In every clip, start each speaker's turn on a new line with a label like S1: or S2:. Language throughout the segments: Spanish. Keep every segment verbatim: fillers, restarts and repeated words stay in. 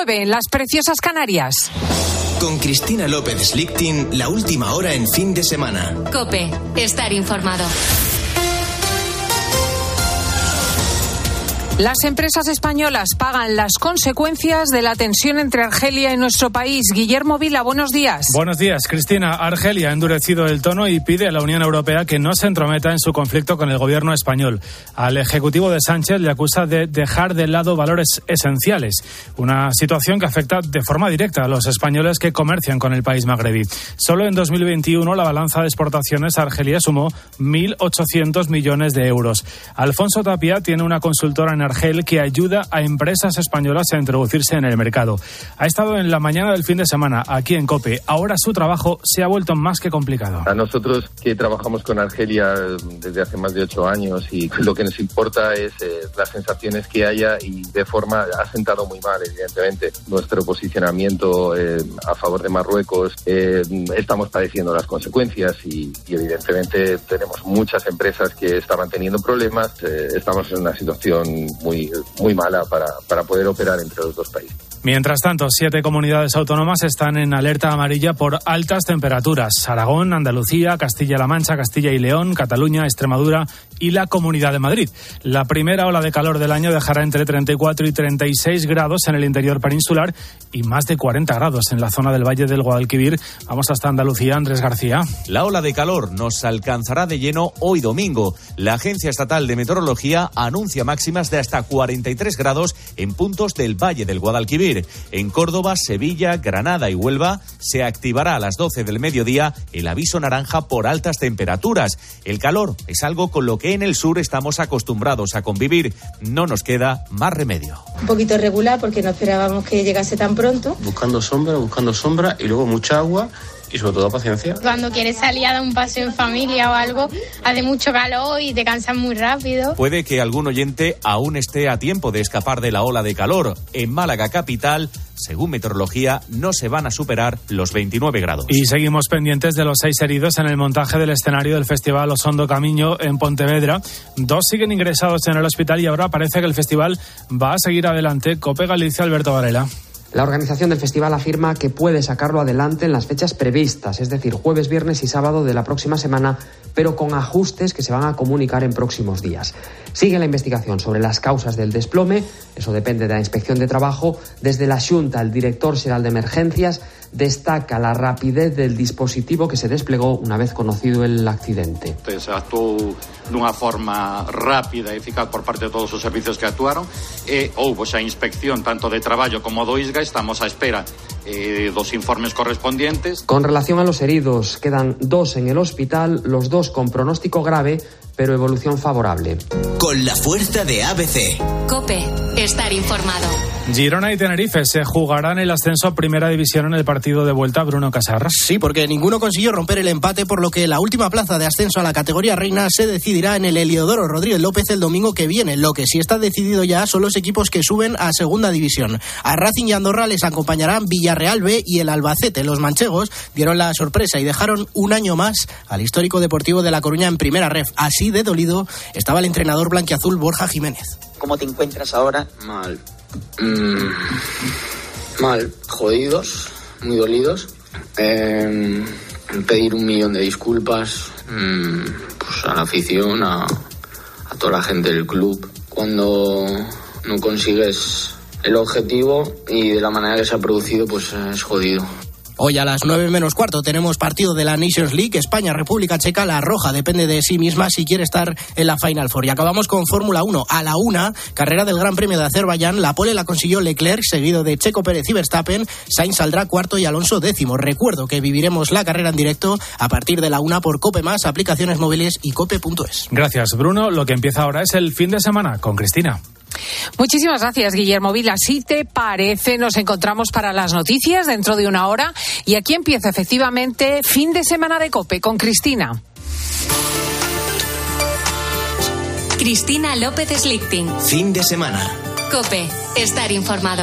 S1: nueve en las preciosas Canarias.
S2: Con Cristina López Slichting, la última hora en fin de semana.
S3: COPE, estar informado.
S1: Las empresas españolas pagan las consecuencias de la tensión entre Argelia y nuestro país. Guillermo Vila, buenos días.
S4: Buenos días, Cristina. Argelia ha endurecido el tono y pide a la Unión Europea que no se entrometa en su conflicto con el gobierno español. Al Ejecutivo de Sánchez le acusa de dejar de lado valores esenciales, una situación que afecta de forma directa a los españoles que comercian con el país magrebí. Solo en dos mil veintiuno la balanza de exportaciones a Argelia sumó mil ochocientos millones de euros. Alfonso Tapia tiene una consultora en Argel que ayuda a empresas españolas a introducirse en el mercado. Ha estado en la mañana del fin de semana aquí en COPE. Ahora su trabajo se ha vuelto más que complicado.
S5: A nosotros que trabajamos con Argelia desde hace más de ocho años y lo que nos importa es eh, las sensaciones que haya y de forma ha sentado muy mal, evidentemente. Nuestro posicionamiento eh, a favor de Marruecos, eh, estamos padeciendo las consecuencias y, y evidentemente tenemos muchas empresas que estaban teniendo problemas. Eh, estamos en una situación muy muy mala para, para poder operar entre los dos países.
S4: Mientras tanto, siete comunidades autónomas están en alerta amarilla por altas temperaturas. Aragón, Andalucía, Castilla-La Mancha, Castilla y León, Cataluña, Extremadura y la Comunidad de Madrid. La primera ola de calor del año dejará entre treinta y cuatro y treinta y seis grados en el interior peninsular y más de cuarenta grados en la zona del Valle del Guadalquivir. Vamos hasta Andalucía, Andrés García.
S6: La ola de calor nos alcanzará de lleno hoy domingo. La Agencia Estatal de Meteorología anuncia máximas de hasta cuarenta y tres grados en puntos del Valle del Guadalquivir. En Córdoba, Sevilla, Granada y Huelva se activará a las doce del mediodía el aviso naranja por altas temperaturas. El calor es algo con lo que en el sur estamos acostumbrados a convivir. No nos queda más remedio.
S7: Un poquito irregular porque no esperábamos que llegase tan pronto.
S8: Buscando sombra, buscando sombra y luego mucha agua. Y sobre todo paciencia.
S9: Cuando quieres salir a dar un paseo en familia o algo, hace mucho calor y te cansas muy rápido.
S6: Puede que algún oyente aún esté a tiempo de escapar de la ola de calor. En Málaga capital, según meteorología, no se van a superar los veintinueve grados.
S4: Y seguimos pendientes de los seis heridos en el montaje del escenario del Festival Osondo Camiño en Pontevedra. Dos siguen ingresados en el hospital y ahora parece que el festival va a seguir adelante. COPE Galicia, Alberto Varela.
S10: La organización del festival afirma que puede sacarlo adelante en las fechas previstas, es decir, jueves, viernes y sábado de la próxima semana, pero con ajustes que se van a comunicar en próximos días. Sigue la investigación sobre las causas del desplome, eso depende de la Inspección de Trabajo. Desde la Xunta, el director xeral de Emergencias destaca la rapidez del dispositivo que se desplegó una vez conocido el accidente.
S11: Se actuou dunha forma rápida e eficaz por parte de todos os servicios que actuaron e houbo xa inspección tanto de traballo como do I S G A. Estamos á espera eh, dos informes correspondientes.
S10: Con relación a los heridos, quedan dos en el hospital, los dos con pronóstico grave, pero evolución favorable.
S2: Con la fuerza de A B C.
S3: COPE, estar informado.
S4: Girona y Tenerife se jugarán el ascenso a Primera División en el partido de vuelta. Bruno Casarras.
S12: Sí, porque ninguno consiguió romper el empate, por lo que la última plaza de ascenso a la categoría reina se decidirá en el Heliodoro Rodríguez López el domingo que viene. Lo que sí está decidido ya son los equipos que suben a Segunda División. A Racing y Andorra les acompañarán Villarreal B y el Albacete. Los manchegos dieron la sorpresa y dejaron un año más al histórico Deportivo de La Coruña en Primera Ref. Así de dolido estaba el entrenador blanquiazul Borja Jiménez.
S13: ¿Cómo te encuentras ahora?
S14: Mal. Mm, mal. Jodidos, muy dolidos. Eh, pedir un millón de disculpas mm, pues a la afición, a, a toda la gente del club. Cuando no consigues el objetivo y de la manera que se ha producido, pues es jodido.
S12: Hoy a las nueve menos cuarto tenemos partido de la Nations League, España-República Checa. La roja depende de sí misma si quiere estar en la Final Four. Y acabamos con Fórmula uno. A la una, carrera del Gran Premio de Azerbaiyán. La pole la consiguió Leclerc, seguido de Checo Pérez y Verstappen. Sainz saldrá cuarto y Alonso décimo. Recuerdo que viviremos la carrera en directo a partir de la una por COPE+, aplicaciones móviles y cope punto es.
S4: Gracias, Bruno. Lo que empieza ahora es el fin de semana con Cristina.
S1: Muchísimas gracias, Guillermo Vila. Si te parece, nos encontramos para las noticias dentro de una hora. Y aquí empieza efectivamente fin de semana de COPE con Cristina.
S3: Cristina López Slichting.
S2: Fin de semana.
S3: COPE, estar informado.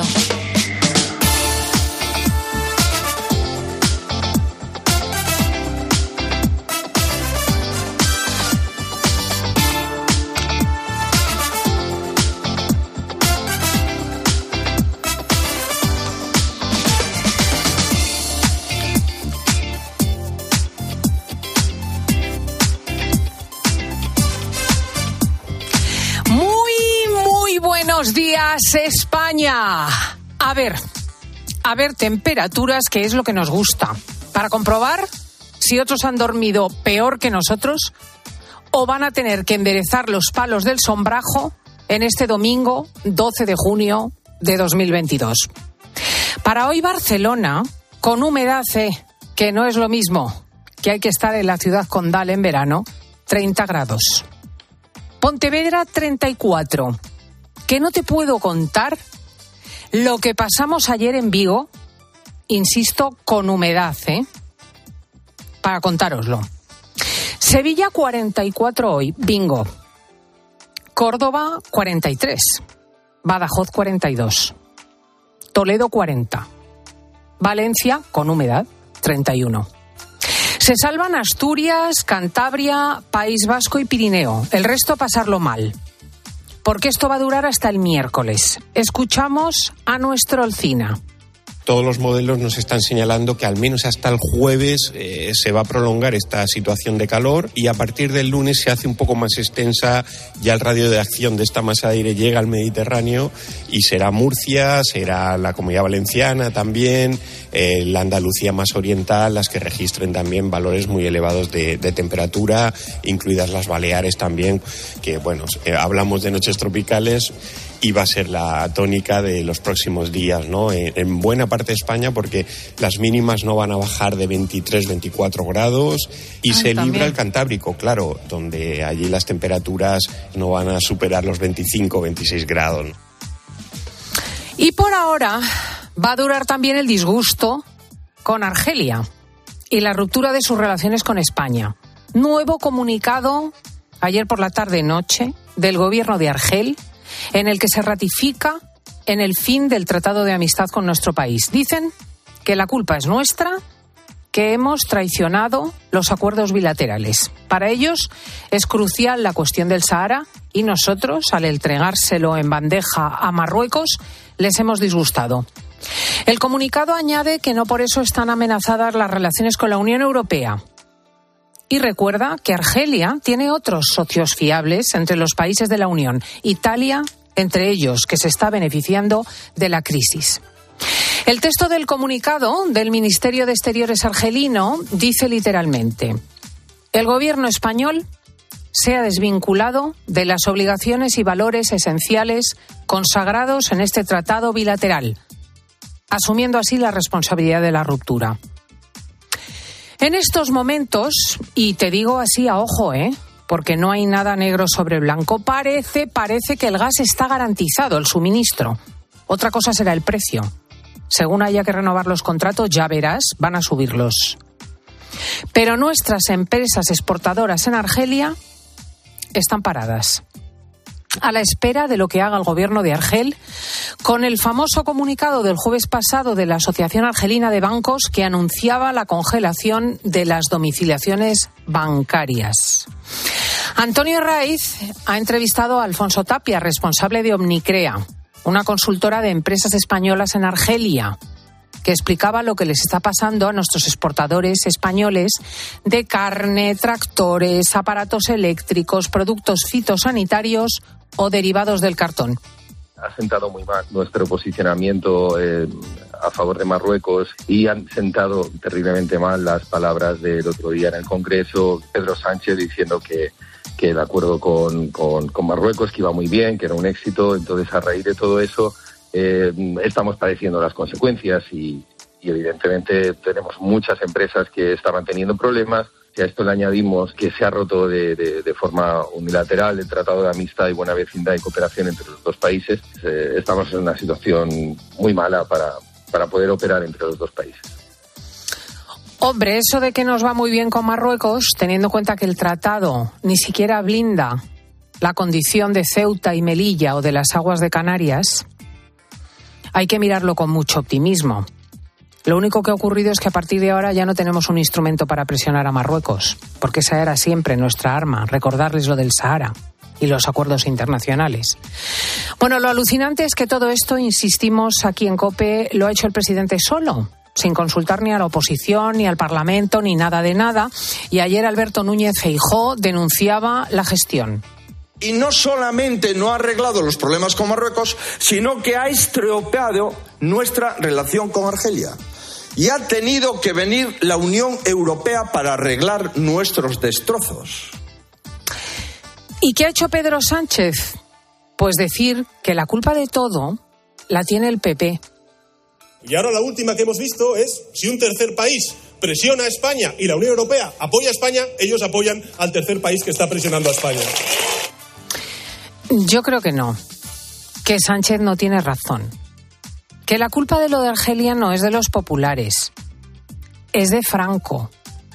S1: Buenos días, España. A ver, a ver, temperaturas, que es lo que nos gusta. Para comprobar si otros han dormido peor que nosotros o van a tener que enderezar los palos del sombrajo en este domingo doce de junio de dos mil veintidós. Para hoy Barcelona, con humedad, eh, que no es lo mismo que hay que estar en la ciudad condal en verano, treinta grados. Pontevedra, treinta y cuatro. Que no te puedo contar lo que pasamos ayer en Vigo, insisto, con humedad, ¿eh? Para contároslo. Sevilla, cuarenta y cuatro hoy, bingo. Córdoba, cuarenta y tres. Badajoz, cuarenta y dos. Toledo, cuarenta. Valencia, con humedad, treinta y uno. Se salvan Asturias, Cantabria, País Vasco y Pirineo. El resto pasarlo mal. Porque esto va a durar hasta el miércoles. Escuchamos a nuestro Olcina.
S13: Todos los modelos nos están señalando que al menos hasta el jueves eh, se va a prolongar esta situación de calor y a partir del lunes se hace un poco más extensa, ya el radio de acción de esta masa de aire llega al Mediterráneo y será Murcia, será la Comunidad Valenciana también, eh, la Andalucía más oriental, las que registren también valores muy elevados de, de temperatura, incluidas las Baleares también, que bueno, eh, hablamos de noches tropicales y va a ser la tónica de los próximos días, ¿no? En, en buena parte de España, porque las mínimas no van a bajar de veintitrés, veinticuatro grados y Ay, se también libra el Cantábrico, claro, donde allí las temperaturas no van a superar los veinticinco, veintiséis grados.
S1: Y por ahora va a durar también el disgusto con Argelia y la ruptura de sus relaciones con España. Nuevo comunicado ayer por la tarde-noche del gobierno de Argel, en el que se ratifica en el fin del Tratado de Amistad con nuestro país. Dicen que la culpa es nuestra, que hemos traicionado los acuerdos bilaterales. Para ellos es crucial la cuestión del Sahara y nosotros, al entregárselo en bandeja a Marruecos, les hemos disgustado. El comunicado añade que no por eso están amenazadas las relaciones con la Unión Europea. Y recuerda que Argelia tiene otros socios fiables entre los países de la Unión, Italia entre ellos, que se está beneficiando de la crisis. El texto del comunicado del Ministerio de Exteriores argelino dice literalmente: el gobierno español se ha desvinculado de las obligaciones y valores esenciales consagrados en este tratado bilateral, asumiendo así la responsabilidad de la ruptura. En estos momentos, y te digo así a ojo, ¿eh? porque no hay nada negro sobre blanco, parece, parece que el gas está garantizado, el suministro. Otra cosa será el precio. Según haya que renovar los contratos, ya verás, van a subirlos. Pero nuestras empresas exportadoras en Argelia están paradas, a la espera de lo que haga el gobierno de Argel con el famoso comunicado del jueves pasado de la Asociación Argelina de Bancos que anunciaba la congelación de las domiciliaciones bancarias. Antonio Raiz ha entrevistado a Alfonso Tapia, responsable de Omnicrea, una consultora de empresas españolas en Argelia, que explicaba lo que les está pasando a nuestros exportadores españoles de carne, tractores, aparatos eléctricos, productos fitosanitarios o derivados del cartón.
S5: Ha sentado muy mal nuestro posicionamiento eh, a favor de Marruecos y han sentado terriblemente mal las palabras del otro día en el Congreso, Pedro Sánchez diciendo que, que el acuerdo con, con, con Marruecos que iba muy bien, que era un éxito. Entonces, a raíz de todo eso, Eh, estamos padeciendo las consecuencias y, y evidentemente tenemos muchas empresas que estaban teniendo problemas. Si a esto le añadimos que se ha roto de, de, de forma unilateral el Tratado de Amistad y Buena Vecindad y Cooperación entre los dos países, eh, estamos en una situación muy mala para, para poder operar entre los dos países.
S1: Hombre, eso de que nos va muy bien con Marruecos, teniendo en cuenta que el tratado ni siquiera blinda la condición de Ceuta y Melilla o de las aguas de Canarias, hay que mirarlo con mucho optimismo. Lo único que ha ocurrido es que a partir de ahora ya no tenemos un instrumento para presionar a Marruecos, porque esa era siempre nuestra arma, recordarles lo del Sahara y los acuerdos internacionales. Bueno, lo alucinante es que todo esto, insistimos aquí en COPE, lo ha hecho el presidente solo, sin consultar ni a la oposición, ni al Parlamento, ni nada de nada. Y ayer Alberto Núñez Feijóo denunciaba la gestión.
S15: Y no solamente no ha arreglado los problemas con Marruecos, sino que ha estropeado nuestra relación con Argelia. Y ha tenido que venir la Unión Europea para arreglar nuestros destrozos.
S1: ¿Y qué ha hecho Pedro Sánchez? Pues decir que la culpa de todo la tiene el P P.
S16: Y ahora la última que hemos visto es si un tercer país presiona a España y la Unión Europea apoya a España, ellos apoyan al tercer país que está presionando a España.
S1: Yo creo que no, que Sánchez no tiene razón, que la culpa de lo de Argelia no es de los populares, es de Franco.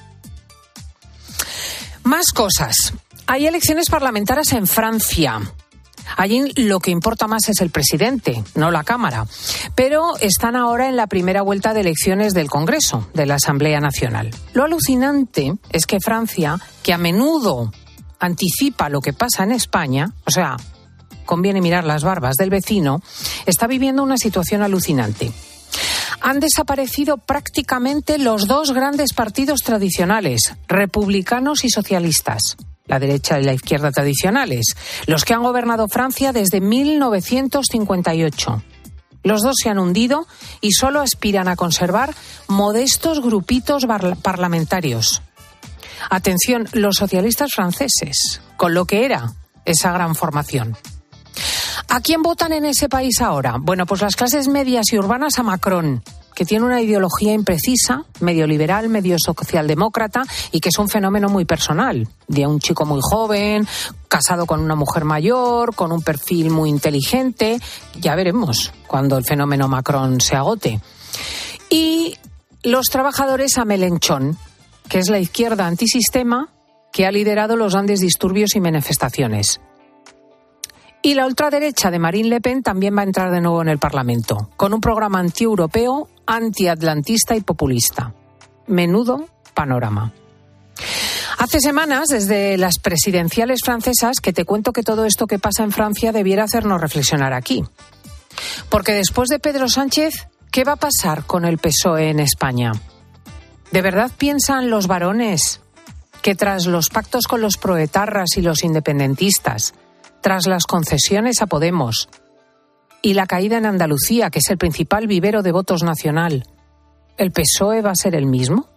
S1: Más cosas. Hay elecciones parlamentarias en Francia. Allí lo que importa más es el presidente, no la Cámara. Pero están ahora en la primera vuelta de elecciones del Congreso, de la Asamblea Nacional. Lo alucinante es que Francia, que a menudo anticipa lo que pasa en España, o sea, conviene mirar las barbas del vecino, está viviendo una situación alucinante. Han desaparecido prácticamente los dos grandes partidos tradicionales, republicanos y socialistas. La derecha y la izquierda tradicionales, los que han gobernado Francia desde mil novecientos cincuenta y ocho. Los dos se han hundido y solo aspiran a conservar modestos grupitos parlamentarios. Atención, los socialistas franceses, con lo que era esa gran formación. ¿A quién votan en ese país ahora? Bueno, pues las clases medias y urbanas a Macron, que tiene una ideología imprecisa, medio liberal, medio socialdemócrata, y que es un fenómeno muy personal, de un chico muy joven, casado con una mujer mayor, con un perfil muy inteligente. Ya veremos cuando el fenómeno Macron se agote. Y los trabajadores a Mélenchon, que es la izquierda antisistema que ha liderado los grandes disturbios y manifestaciones. Y la ultraderecha de Marine Le Pen también va a entrar de nuevo en el Parlamento, con un programa antieuropeo, antiatlantista y populista. Menudo panorama. Hace semanas, desde las presidenciales francesas, que te cuento que todo esto que pasa en Francia debiera hacernos reflexionar aquí. Porque después de Pedro Sánchez, ¿qué va a pasar con el P S O E en España? ¿De verdad piensan los varones que tras los pactos con los proetarras y los independentistas, tras las concesiones a Podemos y la caída en Andalucía, que es el principal vivero de votos nacional, ¿el P S O E va a ser el mismo?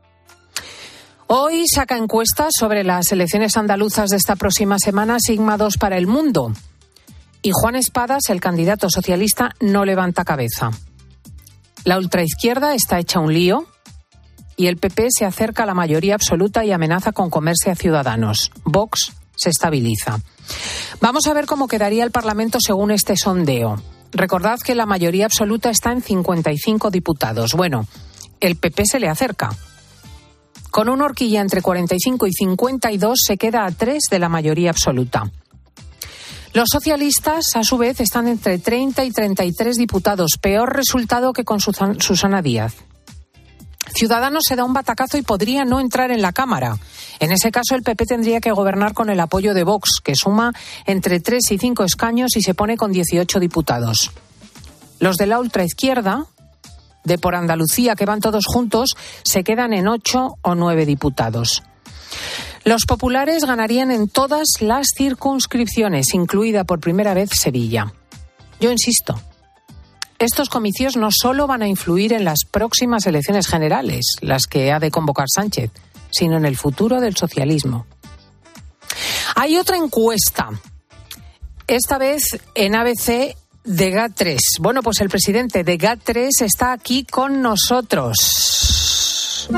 S1: Hoy saca encuestas sobre las elecciones andaluzas de esta próxima semana Sigma dos para El Mundo. Y Juan Espadas, el candidato socialista, no levanta cabeza. La ultraizquierda está hecha un lío y el P P se acerca a la mayoría absoluta y amenaza con comerse a Ciudadanos. Vox se estabiliza. Vamos a ver cómo quedaría el Parlamento según este sondeo. Recordad que la mayoría absoluta está en cincuenta y cinco diputados. Bueno, el P P se le acerca. Con una horquilla entre cuarenta y cinco y cincuenta y dos se queda a tres de la mayoría absoluta. Los socialistas, a su vez, están entre treinta y treinta y tres diputados. Peor resultado que con Susana Díaz. Ciudadanos se da un batacazo y podría no entrar en la Cámara. En ese caso, el P P tendría que gobernar con el apoyo de Vox, que suma entre tres y cinco escaños y se pone con dieciocho diputados. Los de la ultraizquierda, de por Andalucía, que van todos juntos, se quedan en ocho o nueve diputados. Los populares ganarían en todas las circunscripciones, incluida por primera vez Sevilla. Yo insisto, estos comicios no solo van a influir en las próximas elecciones generales, las que ha de convocar Sánchez, sino en el futuro del socialismo. Hay otra encuesta, esta vez en A B C de G A tres. Bueno, pues el presidente de G A tres está aquí con nosotros.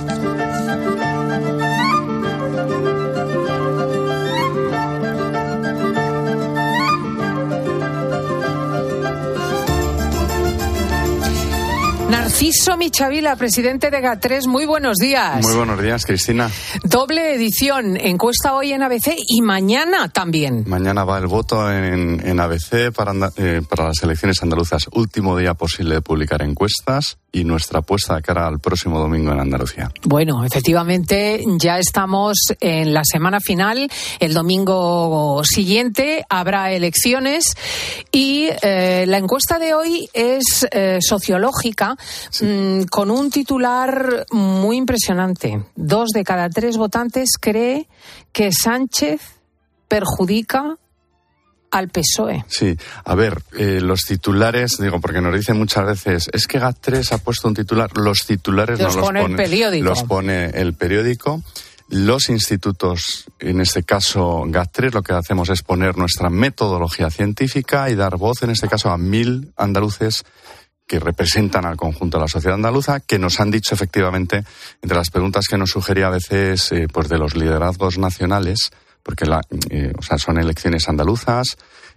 S1: Narciso Michavila, presidente de G A tres, muy buenos días.
S17: Muy buenos días, Cristina.
S1: Doble edición, encuesta hoy en A B C y mañana también.
S17: Mañana va el voto en, en A B C para, eh, para las elecciones andaluzas. Último día posible de publicar encuestas y nuestra apuesta de cara al próximo domingo en Andalucía.
S1: Bueno, efectivamente ya estamos en la semana final. El domingo siguiente habrá elecciones y eh, la encuesta de hoy es eh, sociológica, sí. mmm, con un titular muy impresionante. Dos de cada tres votantes cree que Sánchez perjudica al P S O E.
S17: Sí, a ver, eh, los titulares, digo, porque nos dicen muchas veces, es que GAT tres ha puesto un titular, los titulares
S1: los
S17: no los
S1: pone
S17: pone
S1: el periódico.
S17: Los pone el periódico. Los institutos, en este caso GAT tres, lo que hacemos es poner nuestra metodología científica y dar voz, en este caso, a mil andaluces que representan al conjunto de la sociedad andaluza, que nos han dicho efectivamente, entre las preguntas que nos sugería a veces, eh, pues de los liderazgos nacionales, porque la, eh, o sea, son elecciones andaluzas,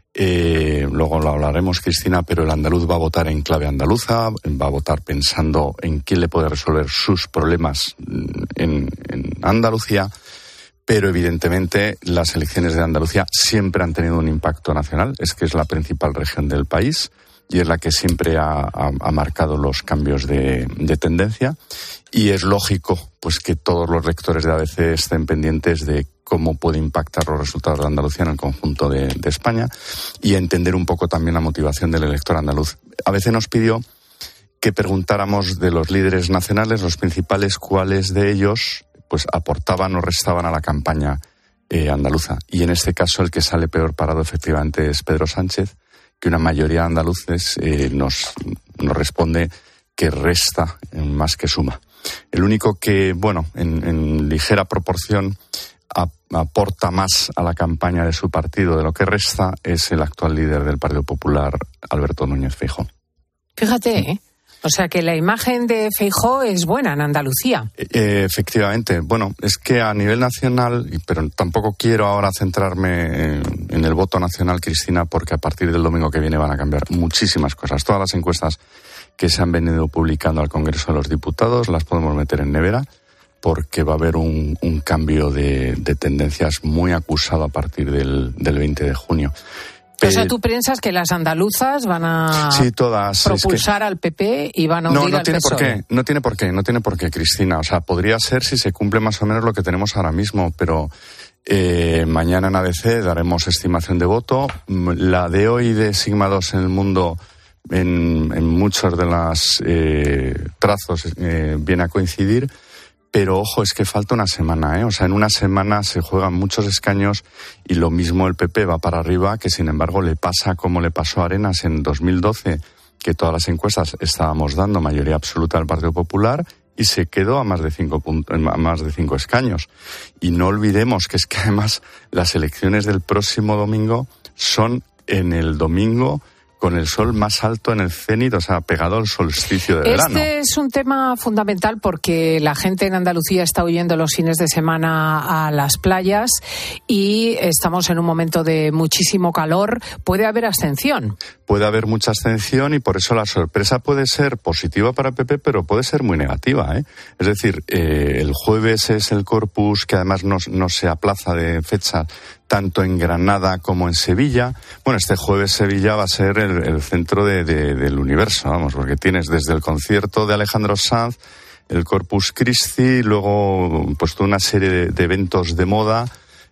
S17: eh, luego lo hablaremos, Cristina, pero el andaluz va a votar en clave andaluza, va a votar pensando en quién le puede resolver sus problemas en, en Andalucía, pero evidentemente las elecciones de Andalucía siempre han tenido un impacto nacional, es que es la principal región del país y es la que siempre ha, ha, ha marcado los cambios de, de tendencia, y es lógico pues que todos los rectores de A B C estén pendientes de cómo puede impactar los resultados de Andalucía en el conjunto de, de España, y entender un poco también la motivación del elector andaluz. A B C nos pidió que preguntáramos de los líderes nacionales, los principales, cuáles de ellos pues aportaban o restaban a la campaña eh, andaluza. Y en este caso el que sale peor parado efectivamente es Pedro Sánchez, que una mayoría de andaluces eh, nos, nos responde que resta más que suma. El único que, bueno, en, en ligera proporción a, aporta más a la campaña de su partido de lo que resta es el actual líder del Partido Popular, Alberto Núñez Feijóo.
S1: Fíjate, ¿eh? O sea que la imagen de Feijóo es buena en Andalucía.
S17: Eh, efectivamente. Bueno, es que a nivel nacional, pero tampoco quiero ahora centrarme en, en el voto nacional, Cristina, porque a partir del domingo que viene van a cambiar muchísimas cosas. Todas las encuestas que se han venido publicando al Congreso de los Diputados las podemos meter en nevera, porque va a haber un, un cambio de, de tendencias muy acusado a partir del, del veinte de junio.
S1: O sea, ¿tú piensas que las andaluzas van a
S17: sí, todas,
S1: propulsar es que... al P P y van a hundir
S17: no, no
S1: al
S17: tiene
S1: P S O E?
S17: Por qué, no tiene por qué, no tiene por qué, Cristina. O sea, podría ser si se cumple más o menos lo que tenemos ahora mismo, pero eh, mañana en A B C daremos estimación de voto. La de hoy de Sigma dos en el mundo, en, en muchos de los eh, trazos, eh, viene a coincidir. Pero ojo, es que falta una semana, ¿eh? O sea, en una semana se juegan muchos escaños y lo mismo el P P va para arriba, que sin embargo le pasa como le pasó a Arenas en dos mil doce, que todas las encuestas estábamos dando mayoría absoluta al Partido Popular y se quedó a más de cinco puntos, a más de cinco escaños. Y no olvidemos que es que además las elecciones del próximo domingo son en el domingo con el sol más alto en el cenit, o sea, pegado al solsticio de verano.
S1: Este es un tema fundamental porque la gente en Andalucía está huyendo los fines de semana a las playas y estamos en un momento de muchísimo calor. ¿Puede haber abstención?
S17: Puede haber mucha abstención y por eso la sorpresa puede ser positiva para el P P, pero puede ser muy negativa, ¿eh? Es decir, eh, el jueves es el Corpus, que además no, no se aplaza de fecha, tanto en Granada como en Sevilla. Bueno, este jueves Sevilla va a ser el, el centro de, de, del universo, vamos, porque tienes desde el concierto de Alejandro Sanz, el Corpus Christi, luego pues toda una serie de, de eventos de moda,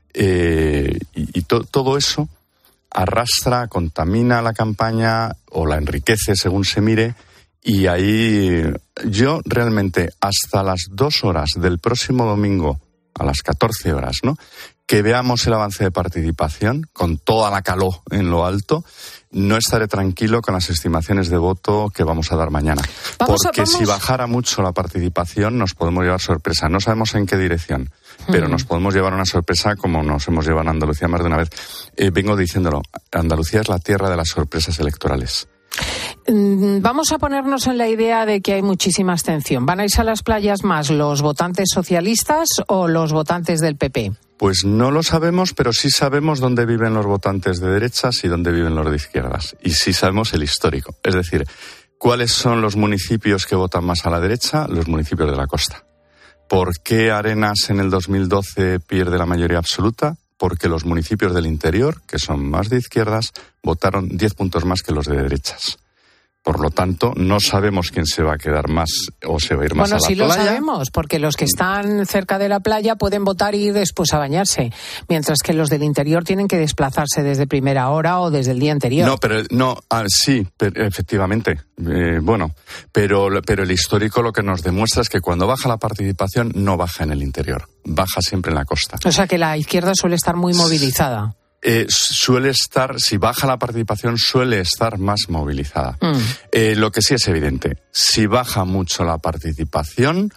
S17: eh, y, y to, todo eso arrastra, contamina la campaña o la enriquece según se mire, y ahí yo realmente hasta las dos horas del próximo domingo, a las catorce horas, ¿no?, que veamos el avance de participación con toda la calor en lo alto, no estaré tranquilo con las estimaciones de voto que vamos a dar mañana.
S1: Vamos
S17: Porque
S1: a, vamos...
S17: si bajara mucho la participación nos podemos llevar sorpresa. No sabemos en qué dirección, pero mm. nos podemos llevar una sorpresa como nos hemos llevado en Andalucía más de una vez. Eh, vengo diciéndolo, Andalucía es la tierra de las sorpresas electorales.
S1: Vamos a ponernos en la idea de que hay muchísima abstención. ¿Van a irse a las playas más los votantes socialistas o los votantes del P P?
S17: Pues no lo sabemos, pero sí sabemos dónde viven los votantes de derechas y dónde viven los de izquierdas. Y sí sabemos el histórico. Es decir, ¿cuáles son los municipios que votan más a la derecha? Los municipios de la costa. ¿Por qué Arenas en el dos mil doce pierde la mayoría absoluta? Porque los municipios del interior, que son más de izquierdas, votaron diez puntos más que los de derechas. Por lo tanto, no sabemos quién se va a quedar más o se va a ir más
S1: bueno,
S17: a la
S1: sí
S17: playa.
S1: Bueno, sí lo sabemos, porque los que están cerca de la playa pueden votar y ir después a bañarse, mientras que los del interior tienen que desplazarse desde primera hora o desde el día anterior.
S17: No, pero no, ah, sí, pero, efectivamente. Eh, bueno, pero, pero el histórico lo que nos demuestra es que cuando baja la participación no baja en el interior, baja siempre en la costa.
S1: O sea que la izquierda suele estar muy movilizada.
S17: Eh, suele estar, si baja la participación, suele estar más movilizada. Mm. Eh, lo que sí es evidente, si baja mucho la participación,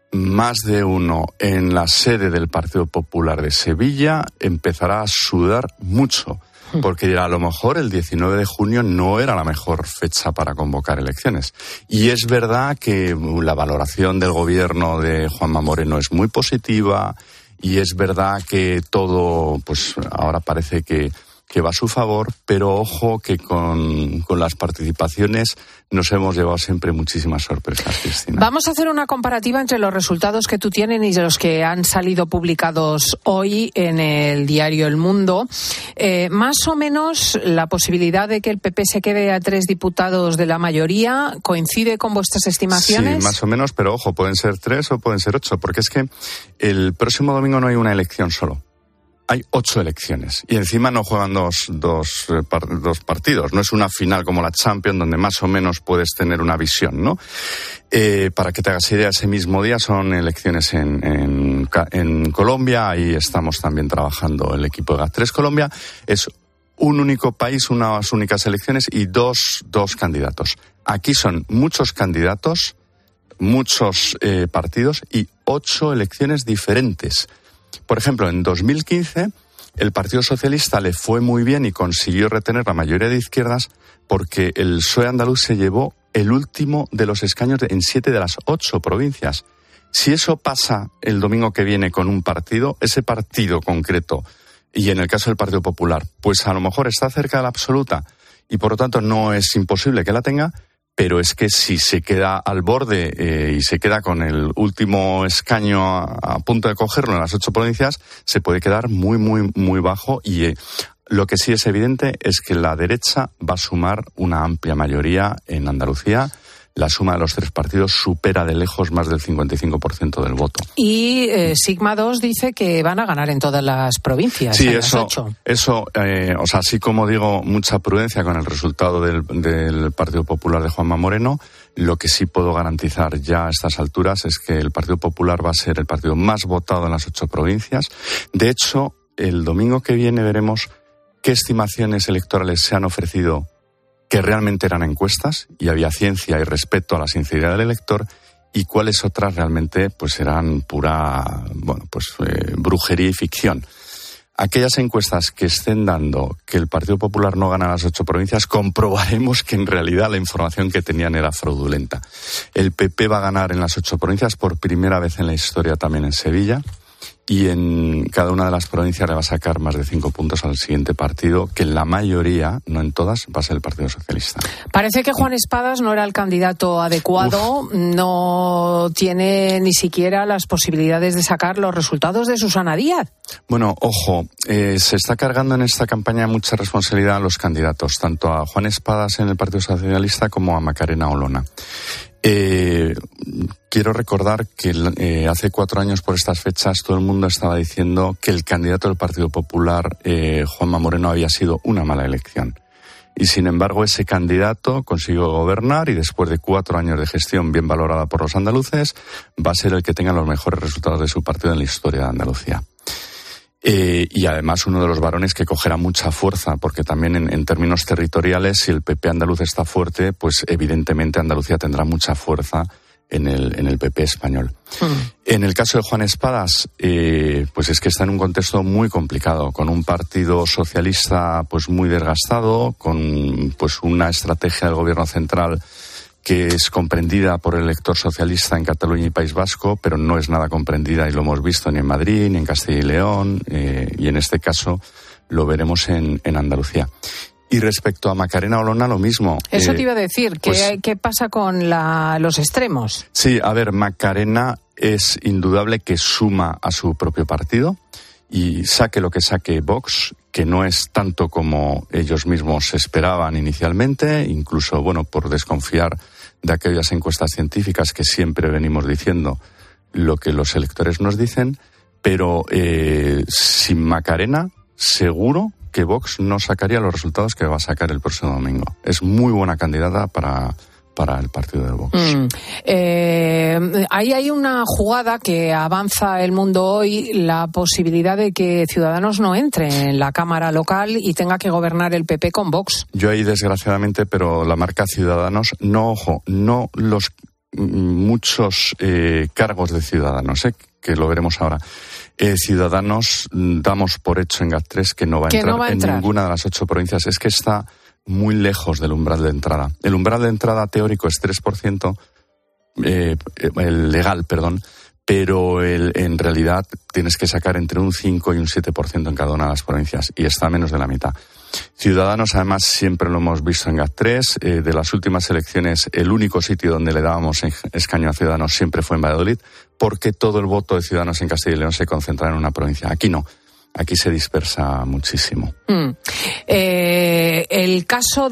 S17: más de uno en la sede del Partido Popular de Sevilla empezará a sudar mucho, mm. porque a lo mejor el diecinueve de junio no era la mejor fecha para convocar elecciones. Y es verdad que la valoración del gobierno de Juanma Moreno es muy positiva. Y es verdad que todo, pues ahora parece que, que va a su favor, pero ojo que con, con las participaciones nos hemos llevado siempre muchísimas sorpresas, Cristina.
S1: Vamos a hacer una comparativa entre los resultados que tú tienes y los que han salido publicados hoy en el diario El Mundo. Eh, más o menos la posibilidad de que el P P se quede a tres diputados de la mayoría coincide con vuestras estimaciones.
S17: Sí, más o menos, pero ojo, pueden ser tres o pueden ser ocho, porque es que el próximo domingo no hay una elección solo. Hay ocho elecciones y encima no juegan dos, dos, eh, par, dos partidos. No es una final como la Champions donde más o menos puedes tener una visión, ¿no? Eh, para que te hagas idea, ese mismo día son elecciones en, en, en Colombia. Ahí estamos también trabajando el equipo de GAT tres Colombia. Es un único país, unas únicas elecciones y dos, dos candidatos. Aquí son muchos candidatos, muchos eh, partidos y ocho elecciones diferentes. Por ejemplo, en dos mil quince el Partido Socialista le fue muy bien y consiguió retener la mayoría de izquierdas porque el P S O E andaluz se llevó el último de los escaños en siete de las ocho provincias. Si eso pasa el domingo que viene con un partido, ese partido concreto, y en el caso del Partido Popular, pues a lo mejor está cerca de la absoluta y por lo tanto no es imposible que la tenga, pero es que si se queda al borde eh, y se queda con el último escaño a, a punto de cogerlo en las ocho provincias, se puede quedar muy, muy, muy bajo y eh, lo que sí es evidente es que la derecha va a sumar una amplia mayoría en Andalucía. La suma de los tres partidos supera de lejos más del cincuenta y cinco por ciento del voto.
S1: Y eh, Sigma dos dice que van a ganar en todas las provincias.
S17: Sí,
S1: en
S17: eso,
S1: las ocho.
S17: eso eh, o sea, así como digo, mucha prudencia con el resultado del, del Partido Popular de Juanma Moreno. Lo que sí puedo garantizar ya a estas alturas es que el Partido Popular va a ser el partido más votado en las ocho provincias. De hecho, el domingo que viene veremos qué estimaciones electorales se han ofrecido que realmente eran encuestas y había ciencia y respeto a la sinceridad del elector, y cuáles otras realmente pues eran pura, bueno, pues eh, brujería y ficción. Aquellas encuestas que estén dando que el Partido Popular no gana las ocho provincias, comprobaremos que en realidad la información que tenían era fraudulenta. El P P va a ganar en las ocho provincias por primera vez en la historia, también en Sevilla. Y en cada una de las provincias le va a sacar más de cinco puntos al siguiente partido, que en la mayoría, no en todas, va a ser el Partido Socialista.
S1: Parece que Juan Espadas no era el candidato adecuado, Uf. no tiene ni siquiera las posibilidades de sacar los resultados de Susana Díaz.
S17: Bueno, ojo, eh, se está cargando en esta campaña mucha responsabilidad a los candidatos, tanto a Juan Espadas en el Partido Socialista como a Macarena Olona. Eh, quiero recordar que eh, hace cuatro años por estas fechas todo el mundo estaba diciendo que el candidato del Partido Popular, eh, Juanma Moreno, había sido una mala elección. Y sin embargo ese candidato consiguió gobernar y después de cuatro años de gestión bien valorada por los andaluces va a ser el que tenga los mejores resultados de su partido en la historia de Andalucía. Eh, y además uno de los varones que cogerá mucha fuerza, porque también en, en términos territoriales, si el P P andaluz está fuerte, pues evidentemente Andalucía tendrá mucha fuerza en el, en el P P español. Mm. En el caso de Juan Espadas, eh, pues es que está en un contexto muy complicado, con un partido socialista pues muy desgastado, con pues una estrategia del gobierno central que es comprendida por el elector socialista en Cataluña y País Vasco, pero no es nada comprendida, y lo hemos visto ni en Madrid, ni en Castilla y León, eh, y en este caso lo veremos en, en Andalucía. Y respecto a Macarena Olona, lo mismo.
S1: Eso
S17: eh,
S1: te iba a decir, ¿qué, pues, ¿qué pasa con la, los extremos?
S17: Sí, a ver, Macarena es indudable que suma a su propio partido, y saque lo que saque Vox, que no es tanto como ellos mismos esperaban inicialmente, incluso, bueno, por desconfiar de aquellas encuestas científicas que siempre venimos diciendo lo que los electores nos dicen, pero eh, sin Macarena, seguro que Vox no sacaría los resultados que va a sacar el próximo domingo. Es muy buena candidata para, para el partido de Vox.
S1: Mm. Eh, ahí hay una jugada que avanza el mundo hoy, la posibilidad de que Ciudadanos no entre en la Cámara local y tenga que gobernar el P P con Vox.
S17: Yo ahí, desgraciadamente, pero la marca Ciudadanos, no, ojo, no los muchos eh, cargos de Ciudadanos, eh, que lo veremos ahora. Eh, Ciudadanos, damos por hecho en GAT tres que no va a, entrar, no va a entrar en ninguna de las ocho provincias. Es que está muy lejos del umbral de entrada. El umbral de entrada teórico es tres por ciento, eh, el legal, perdón, pero el, en realidad tienes que sacar entre un cinco y un siete por ciento en cada una de las provincias, y está a menos de la mitad. Ciudadanos, además, siempre lo hemos visto en GAT tres. Eh, de las últimas elecciones, el único sitio donde le dábamos escaño a Ciudadanos siempre fue en Valladolid, porque todo el voto de Ciudadanos en Castilla y León se concentra en una provincia. Aquí no. Aquí se dispersa muchísimo.
S1: Mm. Eh, el caso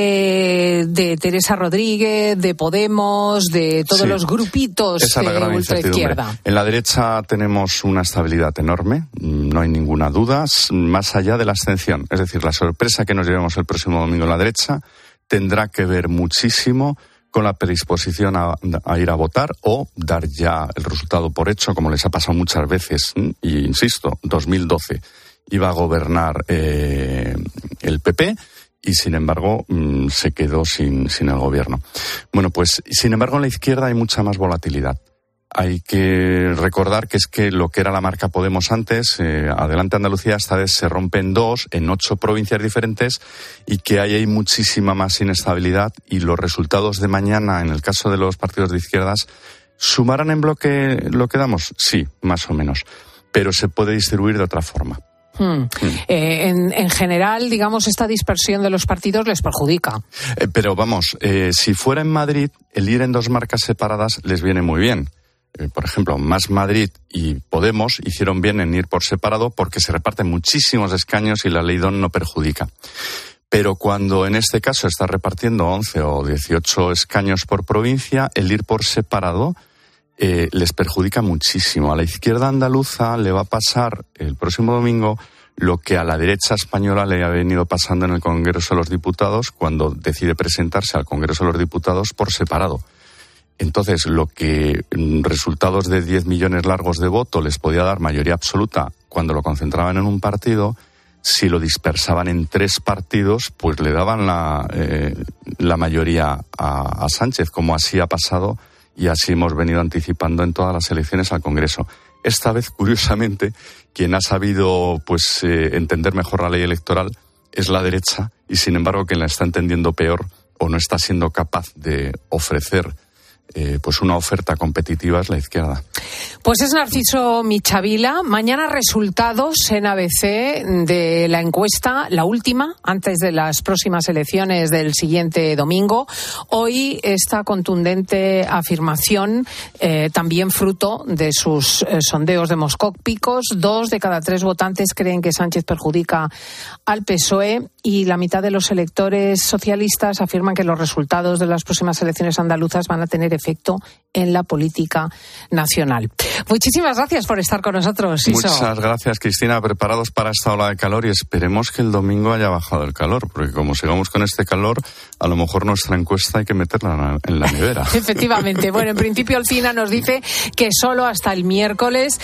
S1: de, de Teresa Rodríguez, de Podemos, de todos sí, los grupitos
S17: esa es la
S1: de
S17: gran
S1: ultraizquierda.
S17: En la derecha tenemos una estabilidad enorme, no hay ninguna duda, más allá de la abstención. Es decir, la sorpresa que nos llevemos el próximo domingo en la derecha tendrá que ver muchísimo con la predisposición a, a ir a votar o dar ya el resultado por hecho, como les ha pasado muchas veces. Y insisto, dos mil doce iba a gobernar eh, el P P y, sin embargo, mmm, se quedó sin, sin el gobierno. Bueno, pues, sin embargo, en la izquierda hay mucha más volatilidad. Hay que recordar que es que lo que era la marca Podemos antes, eh, Adelante Andalucía, esta vez se rompe en dos, en ocho provincias diferentes, y que ahí hay muchísima más inestabilidad, y los resultados de mañana, en el caso de los partidos de izquierdas, ¿sumarán en bloque lo que damos? Sí, más o menos, pero se puede distribuir de otra forma.
S1: Hmm. Hmm. Eh, en, en general, digamos, esta dispersión de los partidos les perjudica.
S17: Eh, pero vamos, eh, si fuera en Madrid, el ir en dos marcas separadas les viene muy bien. Por ejemplo, Más Madrid y Podemos hicieron bien en ir por separado porque se reparten muchísimos escaños y la ley D O N no perjudica. Pero cuando en este caso está repartiendo once o dieciocho escaños por provincia, el ir por separado eh, les perjudica muchísimo. A la izquierda andaluza le va a pasar el próximo domingo lo que a la derecha española le ha venido pasando en el Congreso de los Diputados cuando decide presentarse al Congreso de los Diputados por separado. Entonces, lo que resultados de diez millones largos de voto les podía dar mayoría absoluta cuando lo concentraban en un partido, si lo dispersaban en tres partidos, pues le daban la, eh, la mayoría a, a Sánchez, como así ha pasado y así hemos venido anticipando en todas las elecciones al Congreso. Esta vez, curiosamente, quien ha sabido pues eh, entender mejor la ley electoral es la derecha, y sin embargo quien la está entendiendo peor o no está siendo capaz de ofrecer Eh, pues una oferta competitiva es la izquierda.
S1: Pues es Narciso Michavila. Mañana resultados en A B C de la encuesta, la última, antes de las próximas elecciones del siguiente domingo. Hoy esta contundente afirmación, eh, también fruto de sus eh, sondeos demoscópicos. Dos de cada tres votantes creen que Sánchez perjudica al P S O E y la mitad de los electores socialistas afirman que los resultados de las próximas elecciones andaluzas van a tener efecto en la política nacional. Muchísimas gracias por estar con nosotros, Iso.
S17: Muchas gracias, Cristina. Preparados para esta ola de calor, y esperemos que el domingo haya bajado el calor, porque como sigamos con este calor, a lo mejor nuestra encuesta hay que meterla en la nevera.
S1: Efectivamente. Bueno, en principio Alsina nos dice que solo hasta el miércoles,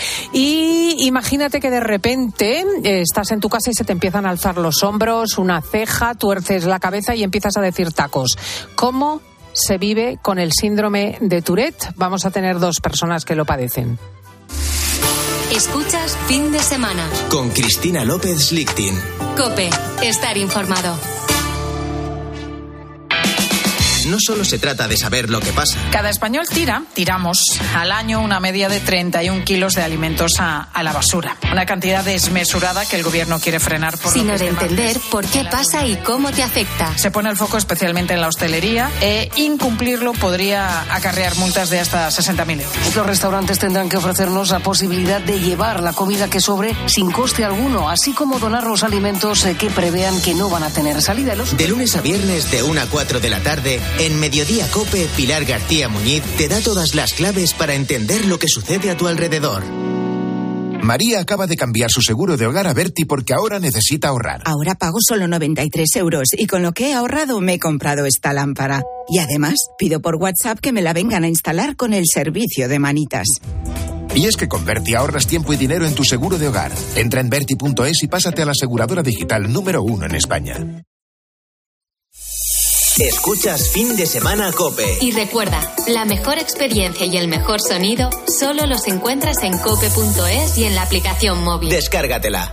S1: y imagínate que de repente eh, estás en tu casa y se te empiezan a alzar los hombros, una ceja, tuerces la cabeza y empiezas a decir tacos. ¿Cómo se vive con el síndrome de Tourette? Vamos a tener dos personas que lo padecen.
S3: Escuchas Fin de Semana
S2: con Cristina López Lichtin.
S3: COPE, estar informado.
S2: no solo se trata de saber lo que pasa.
S18: Cada español tira, tiramos al año una media de treinta y un kilos de alimentos a, a la basura. Una cantidad desmesurada que el gobierno quiere frenar por
S3: Sino
S18: lo que
S3: de entender por qué pasa y cómo te afecta.
S18: Se pone el foco especialmente en la hostelería e incumplirlo podría acarrear multas de hasta sesenta mil euros.
S19: Los restaurantes tendrán que ofrecernos la posibilidad de llevar la comida que sobre sin coste alguno, así como donar los alimentos que prevean que no van a tener salida. Los...
S2: De lunes a viernes de una a cuatro de la tarde, en Mediodía Cope, Pilar García Muñiz te da todas las claves para entender lo que sucede a tu alrededor.
S20: María acaba de cambiar su seguro de hogar a Berti porque ahora necesita ahorrar.
S21: Ahora pago solo noventa y tres euros y con lo que he ahorrado me he comprado esta lámpara. Y además pido por WhatsApp que me la vengan a instalar con el servicio de manitas.
S20: Y es que con Berti ahorras tiempo y dinero en tu seguro de hogar. Entra en berti punto es y pásate a la aseguradora digital número uno en España.
S2: Escuchas Fin de Semana Cope.
S3: Y recuerda, la mejor experiencia y el mejor sonido solo los encuentras en cope punto es y en la aplicación móvil.
S2: Descárgatela.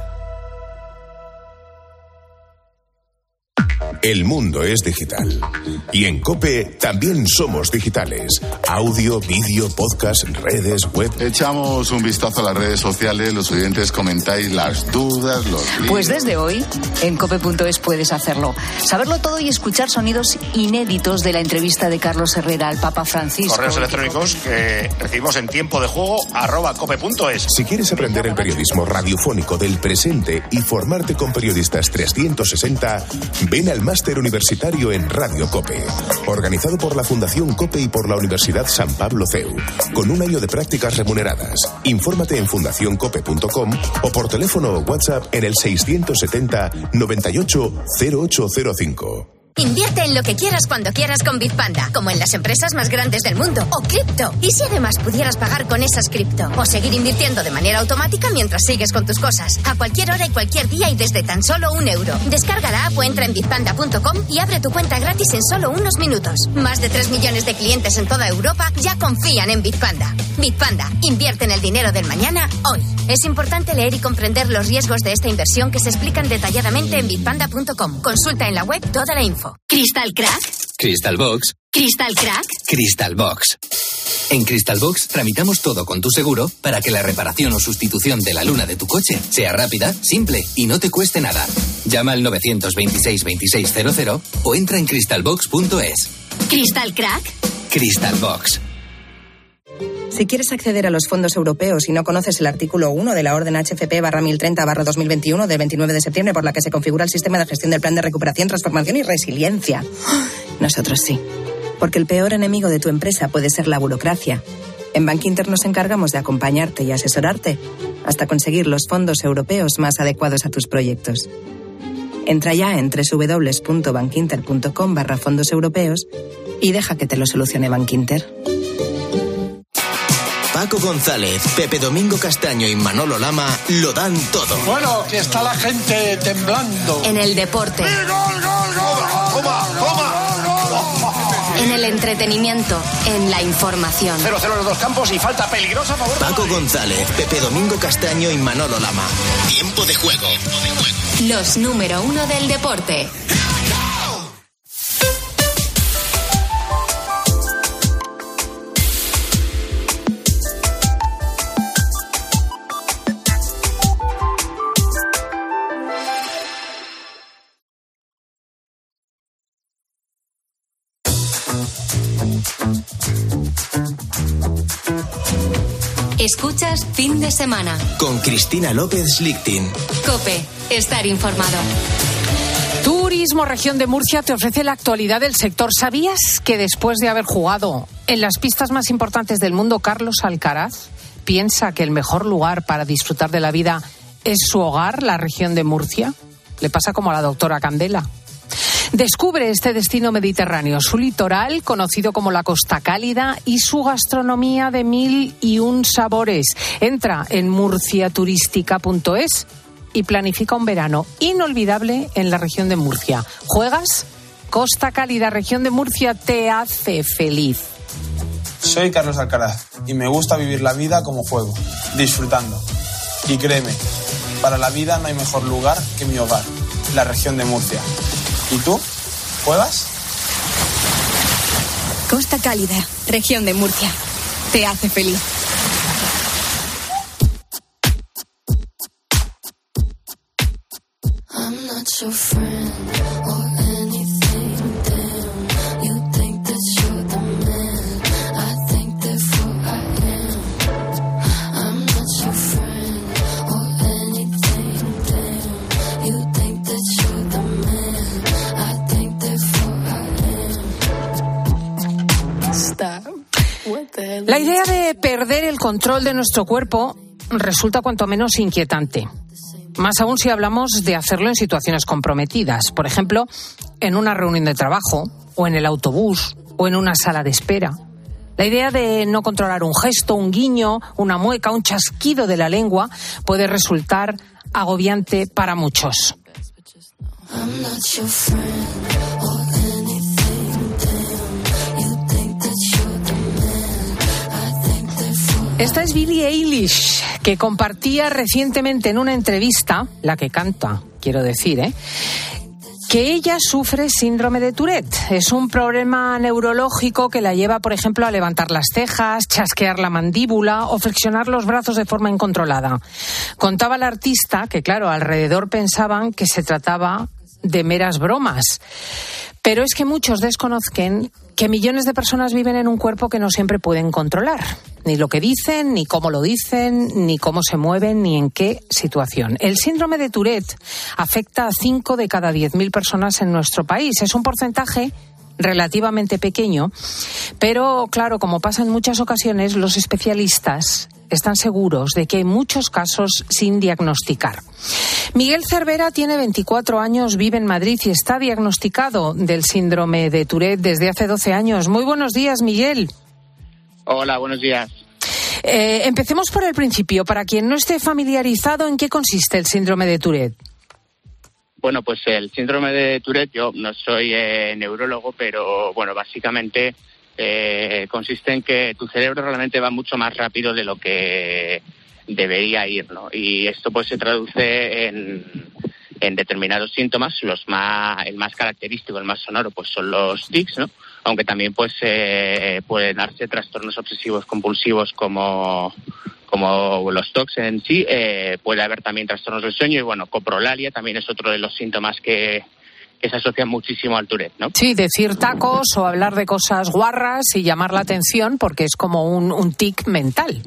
S22: El mundo es digital. Y en COPE también somos digitales. Audio, vídeo, podcast, redes, web.
S23: Echamos un vistazo a las redes sociales, los oyentes comentáis las dudas, los líos.
S24: Pues desde hoy, en cope punto es puedes hacerlo. Saberlo todo y escuchar sonidos inéditos de la entrevista de Carlos Herrera al Papa Francisco.
S25: Correos electrónicos que recibimos en tiempo de juego, arroba cope punto es.
S22: Si quieres aprender el periodismo radiofónico del presente y formarte con periodistas trescientos sesenta, ven al máster universitario en Radio COPE, organizado por la Fundación COPE y por la Universidad San Pablo C E U, con un año de prácticas remuneradas. Infórmate en fundación cope punto com o por teléfono o WhatsApp en el seiscientos setenta noventa y ocho cero ocho cero cinco.
S26: Invierte en lo que quieras cuando quieras con Bitpanda, como en las empresas más grandes del mundo, o cripto. ¿Y si además pudieras pagar con esas cripto? O seguir invirtiendo de manera automática mientras sigues con tus cosas, a cualquier hora y cualquier día y desde tan solo un euro. Descarga la app o entra en bitpanda punto com y abre tu cuenta gratis en solo unos minutos. Más de tres millones de clientes en toda Europa ya confían en Bitpanda. Bitpanda, invierte en el dinero del mañana hoy. Es importante leer y comprender los riesgos de esta inversión que se explican detalladamente en bitpanda punto com. Consulta en la web toda la info.
S3: ¿Crystal Crack?
S27: Crystal Box.
S3: ¿Crystal Crack?
S27: Crystal Box. En Crystal Box tramitamos todo con tu seguro para que la reparación o sustitución de la luna de tu coche sea rápida, simple y no te cueste nada. Llama al nueve dos seis, veintiséis cero cero o entra en crystal box punto es.
S3: ¿Crystal Crack?
S27: Crystal Box.
S28: Si quieres acceder a los fondos europeos y no conoces el artículo uno de la orden H F P barra mil treinta barra dos mil veintiuno del veintinueve de septiembre por la que se configura el sistema de gestión del plan de recuperación, transformación y resiliencia. Nosotros sí. Porque el peor enemigo de tu empresa puede ser la burocracia. En Bankinter nos encargamos de acompañarte y asesorarte hasta conseguir los fondos europeos más adecuados a tus proyectos. Entra ya en doble u doble u doble u punto bankinter punto com barra fondos europeos y deja que te lo solucione Bankinter.
S2: Paco González, Pepe Domingo Castaño y Manolo Lama lo dan todo.
S29: Bueno, que está la gente temblando.
S3: En el deporte.
S29: ¡Gol, gol, gol! ¡Toma, toma!
S3: En el entretenimiento, en la información.
S29: cero cero en los dos campos y falta peligrosa a favor.
S2: Paco González, Pepe Domingo Castaño y Manolo Lama. Tiempo de juego.
S3: Los número uno del deporte. Escuchas Fin de Semana
S2: con Cristina López Lichting.
S3: COPE, estar informado.
S1: Turismo Región de Murcia te ofrece la actualidad del sector. ¿Sabías que después de haber jugado en las pistas más importantes del mundo, Carlos Alcaraz piensa que el mejor lugar para disfrutar de la vida es su hogar, la región de Murcia? Le pasa como a la doctora Candela. Descubre este destino mediterráneo, su litoral, conocido como la Costa Cálida, y su gastronomía de mil y un sabores. Entra en murcia turística punto es y planifica un verano inolvidable en la región de Murcia. ¿Juegas? Costa Cálida, región de Murcia, te hace feliz.
S30: Soy Carlos Alcaraz y me gusta vivir la vida como juego, disfrutando. Y créeme, para la vida no hay mejor lugar que mi hogar, la región de Murcia. ¿Y tú? ¿Juegas?
S4: Costa Cálida, región de Murcia. Te hace feliz. I'm not your friend or anything, damn. You think that you're the man, I think therefore I am. I'm not your friend or anything, damn. You think that you're the man, I think therefore I am. Stop. What the hell?
S1: La idea de perder el control de nuestro cuerpo resulta cuanto menos inquietante. Más aún si hablamos de hacerlo en situaciones comprometidas, por ejemplo, en una reunión de trabajo, o en el autobús, o en una sala de espera. La idea de no controlar un gesto, un guiño, una mueca, un chasquido de la lengua puede resultar agobiante para muchos.
S4: I'm not your friend or anything, damn. You think that you're the man, I think therefore.
S1: Esta es Billie Eilish, que compartía recientemente en una entrevista, la que canta, quiero decir, ¿eh? que ella sufre síndrome de Tourette. Es un problema neurológico que la lleva, por ejemplo, a levantar las cejas, chasquear la mandíbula o flexionar los brazos de forma incontrolada. Contaba la artista que, claro, alrededor pensaban que se trataba de meras bromas. Pero es que muchos desconocen que millones de personas viven en un cuerpo que no siempre pueden controlar. Ni lo que dicen, ni cómo lo dicen, ni cómo se mueven, ni en qué situación. El síndrome de Tourette afecta a cinco de cada diez mil personas en nuestro país. Es un porcentaje relativamente pequeño, pero claro, como pasa en muchas ocasiones, los especialistas están seguros de que hay muchos casos sin diagnosticar. Miguel Cervera tiene veinticuatro años, vive en Madrid y está diagnosticado del síndrome de Tourette desde hace doce años. Muy buenos días, Miguel.
S6: Hola, buenos días.
S1: Eh, empecemos por el principio. Para quien no esté familiarizado, ¿en qué consiste el síndrome de Tourette?
S6: Bueno, pues el síndrome de Tourette, yo no soy eh, neurólogo, pero bueno, básicamente eh, consiste en que tu cerebro realmente va mucho más rápido de lo que debería ir, ¿no? Y esto pues se traduce en, en determinados síntomas. Los más, el más característico, el más sonoro, pues son los tics, ¿no? Aunque también pues eh, pueden darse trastornos obsesivos compulsivos como como los T O C en sí. Eh, puede haber también trastornos del sueño y bueno, coprolalia también es otro de los síntomas que, que se asocian muchísimo al Tourette, ¿no?
S1: Sí, decir tacos o hablar de cosas guarras y llamar la atención porque es como un, un tic mental.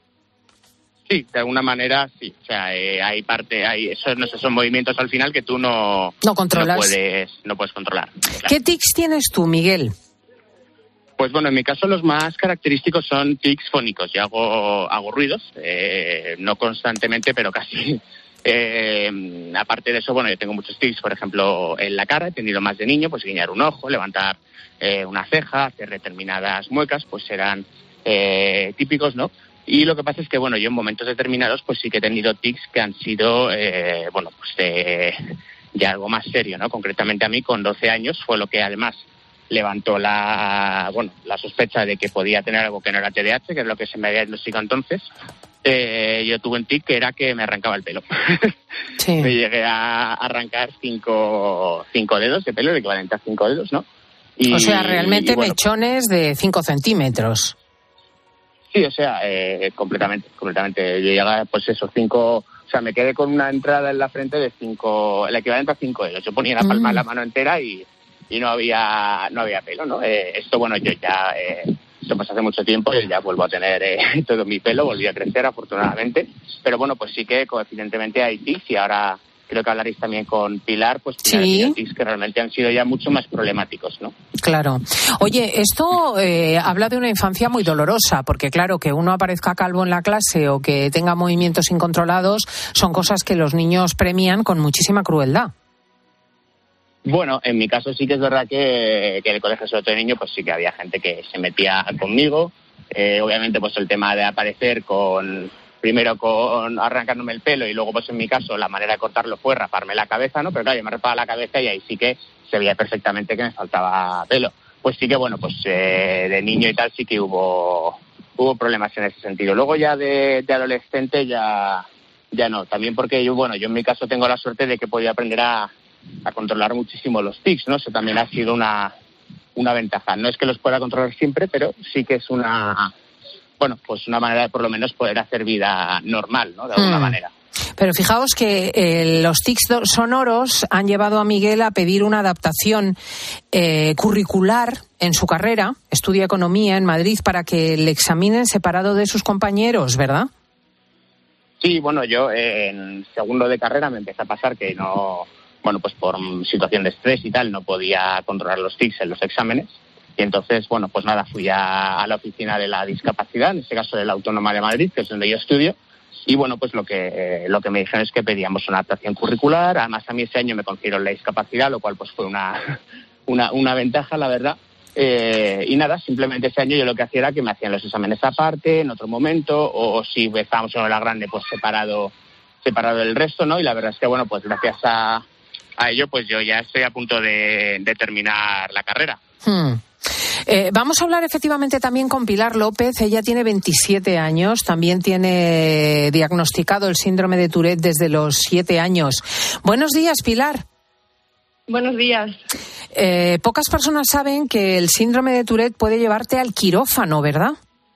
S6: Sí, de alguna manera sí. O sea, eh, hay parte, hay esos, no sé, son movimientos al final que tú no,
S1: no controlas.
S6: No puedes, no puedes controlar. Claro.
S1: ¿Qué tics tienes tú, Miguel?
S6: Pues bueno, en mi caso los más característicos son tics fónicos. Yo hago, hago ruidos, eh, no constantemente, pero casi. Eh, aparte de eso, bueno, yo tengo muchos tics, por ejemplo, en la cara. He tenido más de niño, pues guiñar un ojo, levantar eh, una ceja, hacer determinadas muecas, pues serán eh, típicos, ¿no? Y lo que pasa es que, bueno, yo en momentos determinados, pues sí que he tenido tics que han sido, eh, bueno, pues de, de algo más serio, ¿no? Concretamente a mí, con doce años, fue lo que además levantó la, bueno, la sospecha de que podía tener algo que no era T D A H, que es lo que se me había diagnosticado entonces. Eh, yo tuve un tic que era que me arrancaba el pelo. Sí. Me llegué a arrancar cinco, cinco dedos de pelo, el equivalente a cinco dedos, ¿no? Y,
S1: o sea, realmente
S6: y, bueno,
S1: mechones de cinco centímetros.
S6: Sí, o sea, eh, completamente, completamente. Yo llegué, pues eso, cinco... O sea, me quedé con una entrada en la frente de cinco... El equivalente a cinco dedos. Yo ponía la palma mm. en la mano entera y... y no había no había pelo, ¿no? Eh, esto, bueno, yo ya, eh, esto pasó hace mucho tiempo, yo ya vuelvo a tener eh, todo mi pelo, volví a crecer afortunadamente, pero bueno, pues sí que evidentemente hay tics y ahora creo que hablaréis también con Pilar, pues Pilar
S1: sí.
S6: tiene tics que realmente han sido ya mucho más problemáticos, ¿no?
S1: Claro. Oye, esto eh, habla de una infancia muy dolorosa, porque claro, que uno aparezca calvo en la clase o que tenga movimientos incontrolados son cosas que los niños premian con muchísima crueldad.
S6: Bueno, en mi caso sí que es verdad que, que en el colegio, sobre todo de niño, pues sí que había gente que se metía conmigo. Eh, obviamente, pues el tema de aparecer con, primero con arrancándome el pelo y luego, pues en mi caso, la manera de cortarlo fue raparme la cabeza, ¿no? Pero claro, yo me rapaba la cabeza y ahí sí que se veía perfectamente que me faltaba pelo. Pues sí que, bueno, pues eh, de niño y tal sí que hubo, hubo problemas en ese sentido. Luego ya de, de adolescente ya, ya no. También porque yo, bueno, yo en mi caso tengo la suerte de que podía aprender a a controlar muchísimo los tics, ¿no? Eso también ha sido una una ventaja. No es que los pueda controlar siempre, pero sí que es una, bueno, pues una manera de por lo menos poder hacer vida normal, ¿no? De alguna
S1: mm.
S6: manera.
S1: Pero fijaos que eh, los tics sonoros han llevado a Miguel a pedir una adaptación eh, curricular en su carrera. Estudia economía en Madrid para que le examinen separado de sus compañeros, ¿verdad?
S6: Sí, bueno, yo eh, en segundo de carrera me empezó a pasar que no, bueno, pues por situación de estrés y tal, no podía controlar los tics en los exámenes. Y entonces, bueno, pues nada, fui a, a la oficina de la discapacidad, en este caso de la Autónoma de Madrid, que es donde yo estudio. Y bueno, pues lo que eh, lo que me dijeron es que pedíamos una adaptación curricular. Además, a mí ese año me concedieron la discapacidad, lo cual pues fue una una, una ventaja, la verdad. Eh, y nada, simplemente ese año yo lo que hacía era que me hacían los exámenes aparte, en otro momento, o, o si estábamos en la grande, pues separado separado del resto, ¿no? Y la verdad es que, bueno, pues gracias a, a ello, pues yo ya estoy a punto de, de terminar la carrera.
S1: Hmm. Eh, vamos a hablar efectivamente también con Pilar López. Ella tiene veintisiete años, también tiene diagnosticado el síndrome de Tourette desde los siete años. Buenos días, Pilar.
S5: Buenos días.
S1: Eh, pocas personas saben que el síndrome de Tourette puede llevarte al quirófano, ¿verdad?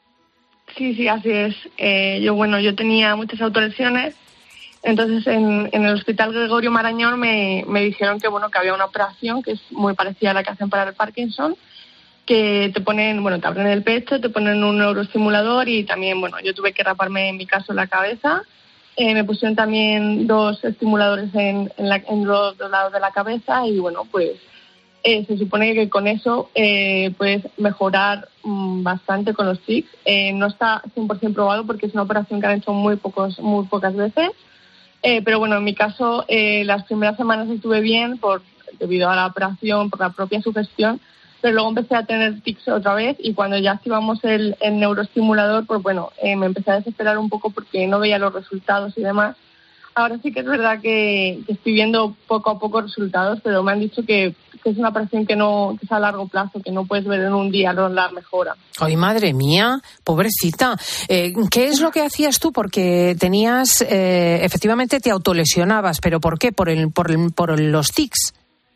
S5: Sí, sí, así es. Eh, yo, bueno, yo tenía muchas autolesiones, entonces en, en el Hospital Gregorio Marañón me, me dijeron que, bueno, que había una operación que es muy parecida a la que hacen para el Parkinson, que te ponen, bueno, te abren el pecho, te ponen un neuroestimulador y también, bueno, yo tuve que raparme en mi caso la cabeza. Eh, me pusieron también dos estimuladores en, en, la, en los dos lados de la cabeza y, bueno, pues eh, se supone que con eso eh, puedes mejorar mmm, bastante con los tics. Eh, no está cien por ciento probado porque es una operación que han hecho muy pocos, muy pocas veces. Eh, pero, bueno, en mi caso, eh, las primeras semanas estuve bien por debido a la operación, por la propia sugestión. Pero luego empecé a tener tics otra vez y cuando ya activamos el, el neuroestimulador, pues bueno, eh, me empecé a desesperar un poco porque no veía los resultados y demás. Ahora sí que es verdad que, que estoy viendo poco a poco resultados, pero me han dicho que, que es una operación que no que es a largo plazo, que no puedes ver en un día la mejora.
S1: Ay, madre mía, pobrecita. Eh, ¿Qué es lo que hacías tú? Porque tenías, eh, efectivamente te autolesionabas, pero ¿por qué? ¿Por, el, por, el, por los tics?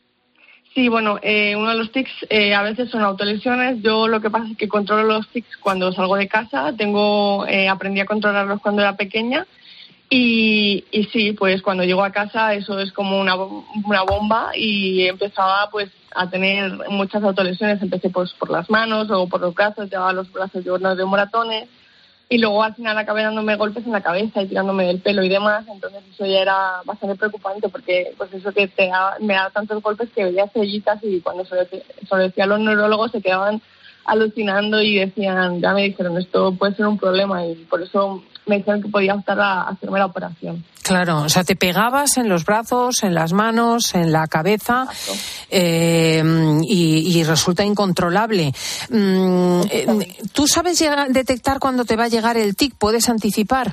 S5: Sí, bueno, eh, uno de los tics eh, a veces son autolesiones. Yo lo que pasa es que controlo los tics cuando salgo de casa. Tengo, eh, aprendí a controlarlos cuando era pequeña. Y, y sí, pues cuando llego a casa eso es como una, una bomba y empezaba pues a tener muchas autolesiones. Empecé pues por las manos o por los brazos, llevaba los brazos llenos de moratones. Y luego al final acabé dándome golpes en la cabeza y tirándome del pelo y demás, entonces eso ya era bastante preocupante porque pues eso que te da, me da tantos golpes que veía estrellitas y cuando se lo decía a los neurólogos se quedaban alucinando y decían, ya me dijeron, esto puede ser un problema y por eso me dijeron que podía optar a hacerme la operación.
S1: Claro, o sea, te pegabas en los brazos, en las manos, en la cabeza eh, y, y resulta incontrolable. Mm, eh, ¿Tú sabes llegar, detectar cuándo te va a llegar el tic? ¿Puedes anticipar?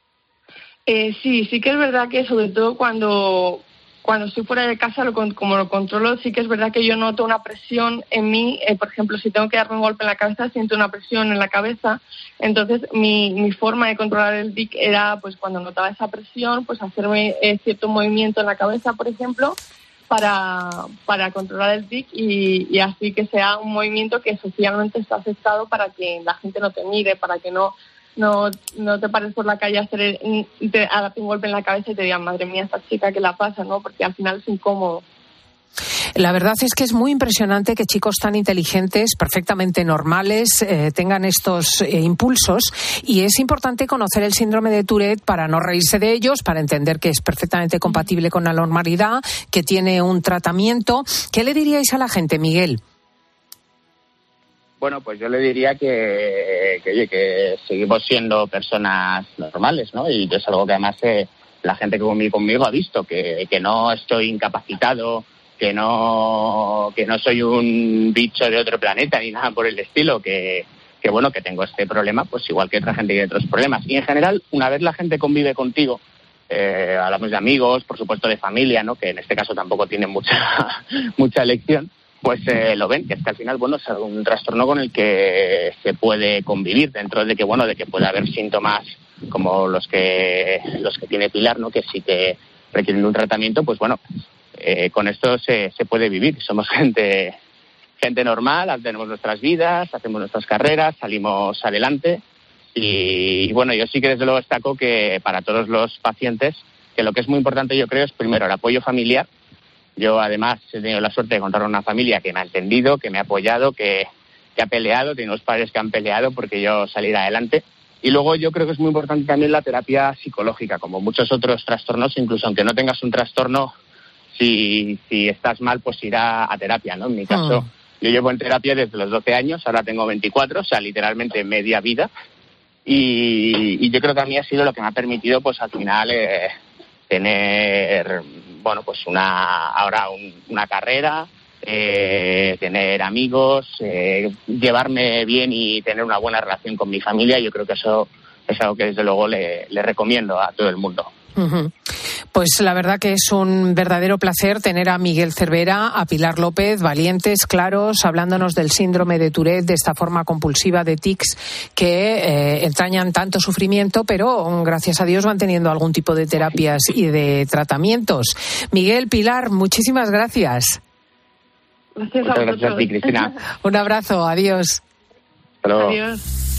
S5: Eh, sí, sí que es verdad que sobre todo cuando... Cuando estoy fuera de casa, lo, como lo controlo, sí que es verdad que yo noto una presión en mí. Eh, por ejemplo, si tengo que darme un golpe en la cabeza, siento una presión en la cabeza. Entonces, mi, mi forma de controlar el tic era, pues cuando notaba esa presión, pues hacerme eh, cierto movimiento en la cabeza, por ejemplo, para, para controlar el tic y, y así que sea un movimiento que socialmente está aceptado para que la gente no te mire, para que no... No, no te pares por la calle a hacer el, te hagas un golpe en la cabeza y te digan, madre mía, esta chica, ¿qué la pasa? ¿No? Porque al final es incómodo.
S1: La verdad es que es muy impresionante que chicos tan inteligentes, perfectamente normales, eh, tengan estos eh, impulsos y es importante conocer el síndrome de Tourette para no reírse de ellos, para entender que es perfectamente compatible con la normalidad, que tiene un tratamiento. ¿Qué le diríais a la gente, Miguel?
S6: Bueno, pues yo le diría que, que, oye, que seguimos siendo personas normales, ¿no? Y es algo que además eh, la gente que convive conmigo ha visto, que, que no estoy incapacitado, que no que no soy un bicho de otro planeta ni nada por el estilo, que, que bueno, que tengo este problema, pues igual que otra gente tiene otros problemas. Y en general, una vez la gente convive contigo, eh, hablamos de amigos, por supuesto de familia, ¿no? Que en este caso tampoco tienen mucha mucha elección. Pues eh, lo ven, que es que al final, bueno, es un trastorno con el que se puede convivir, dentro de que, bueno, de que puede haber síntomas como los que los que tiene Pilar, ¿no? Que sí que requieren un tratamiento, pues bueno, eh, con esto se, se puede vivir. Somos gente gente normal, tenemos nuestras vidas, hacemos nuestras carreras, salimos adelante. Y, y bueno, yo sí que desde luego destaco que para todos los pacientes, que lo que es muy importante yo creo es primero el apoyo familiar. Yo además he tenido la suerte de contar con una familia que me ha entendido, que me ha apoyado, que, que ha peleado, tengo unos padres que han peleado porque yo saliera adelante. Y luego yo creo que es muy importante también la terapia psicológica, como muchos otros trastornos, incluso aunque no tengas un trastorno, si, si estás mal, pues ir a, a terapia, ¿no? En mi caso, oh. yo llevo en terapia desde los doce años, ahora tengo veinticuatro, o sea, literalmente media vida. Y, y yo creo que a mí ha sido lo que me ha permitido, pues al final, eh, tener, bueno, pues una ahora un, una carrera, eh, tener amigos, eh, llevarme bien y tener una buena relación con mi familia. Yo creo que eso es algo que desde luego le, le recomiendo a todo el mundo.
S1: Uh-huh. Pues la verdad que es un verdadero placer tener a Miguel Cervera, a Pilar López, valientes, claros, hablándonos del síndrome de Tourette, de esta forma compulsiva de tics que eh, entrañan tanto sufrimiento, pero gracias a Dios van teniendo algún tipo de terapias y de tratamientos. Miguel, Pilar, muchísimas gracias.
S5: Gracias
S6: Muchas
S5: a
S6: gracias a ti, Cristina.
S1: Un abrazo, adiós.
S6: Hasta luego.
S5: Adiós.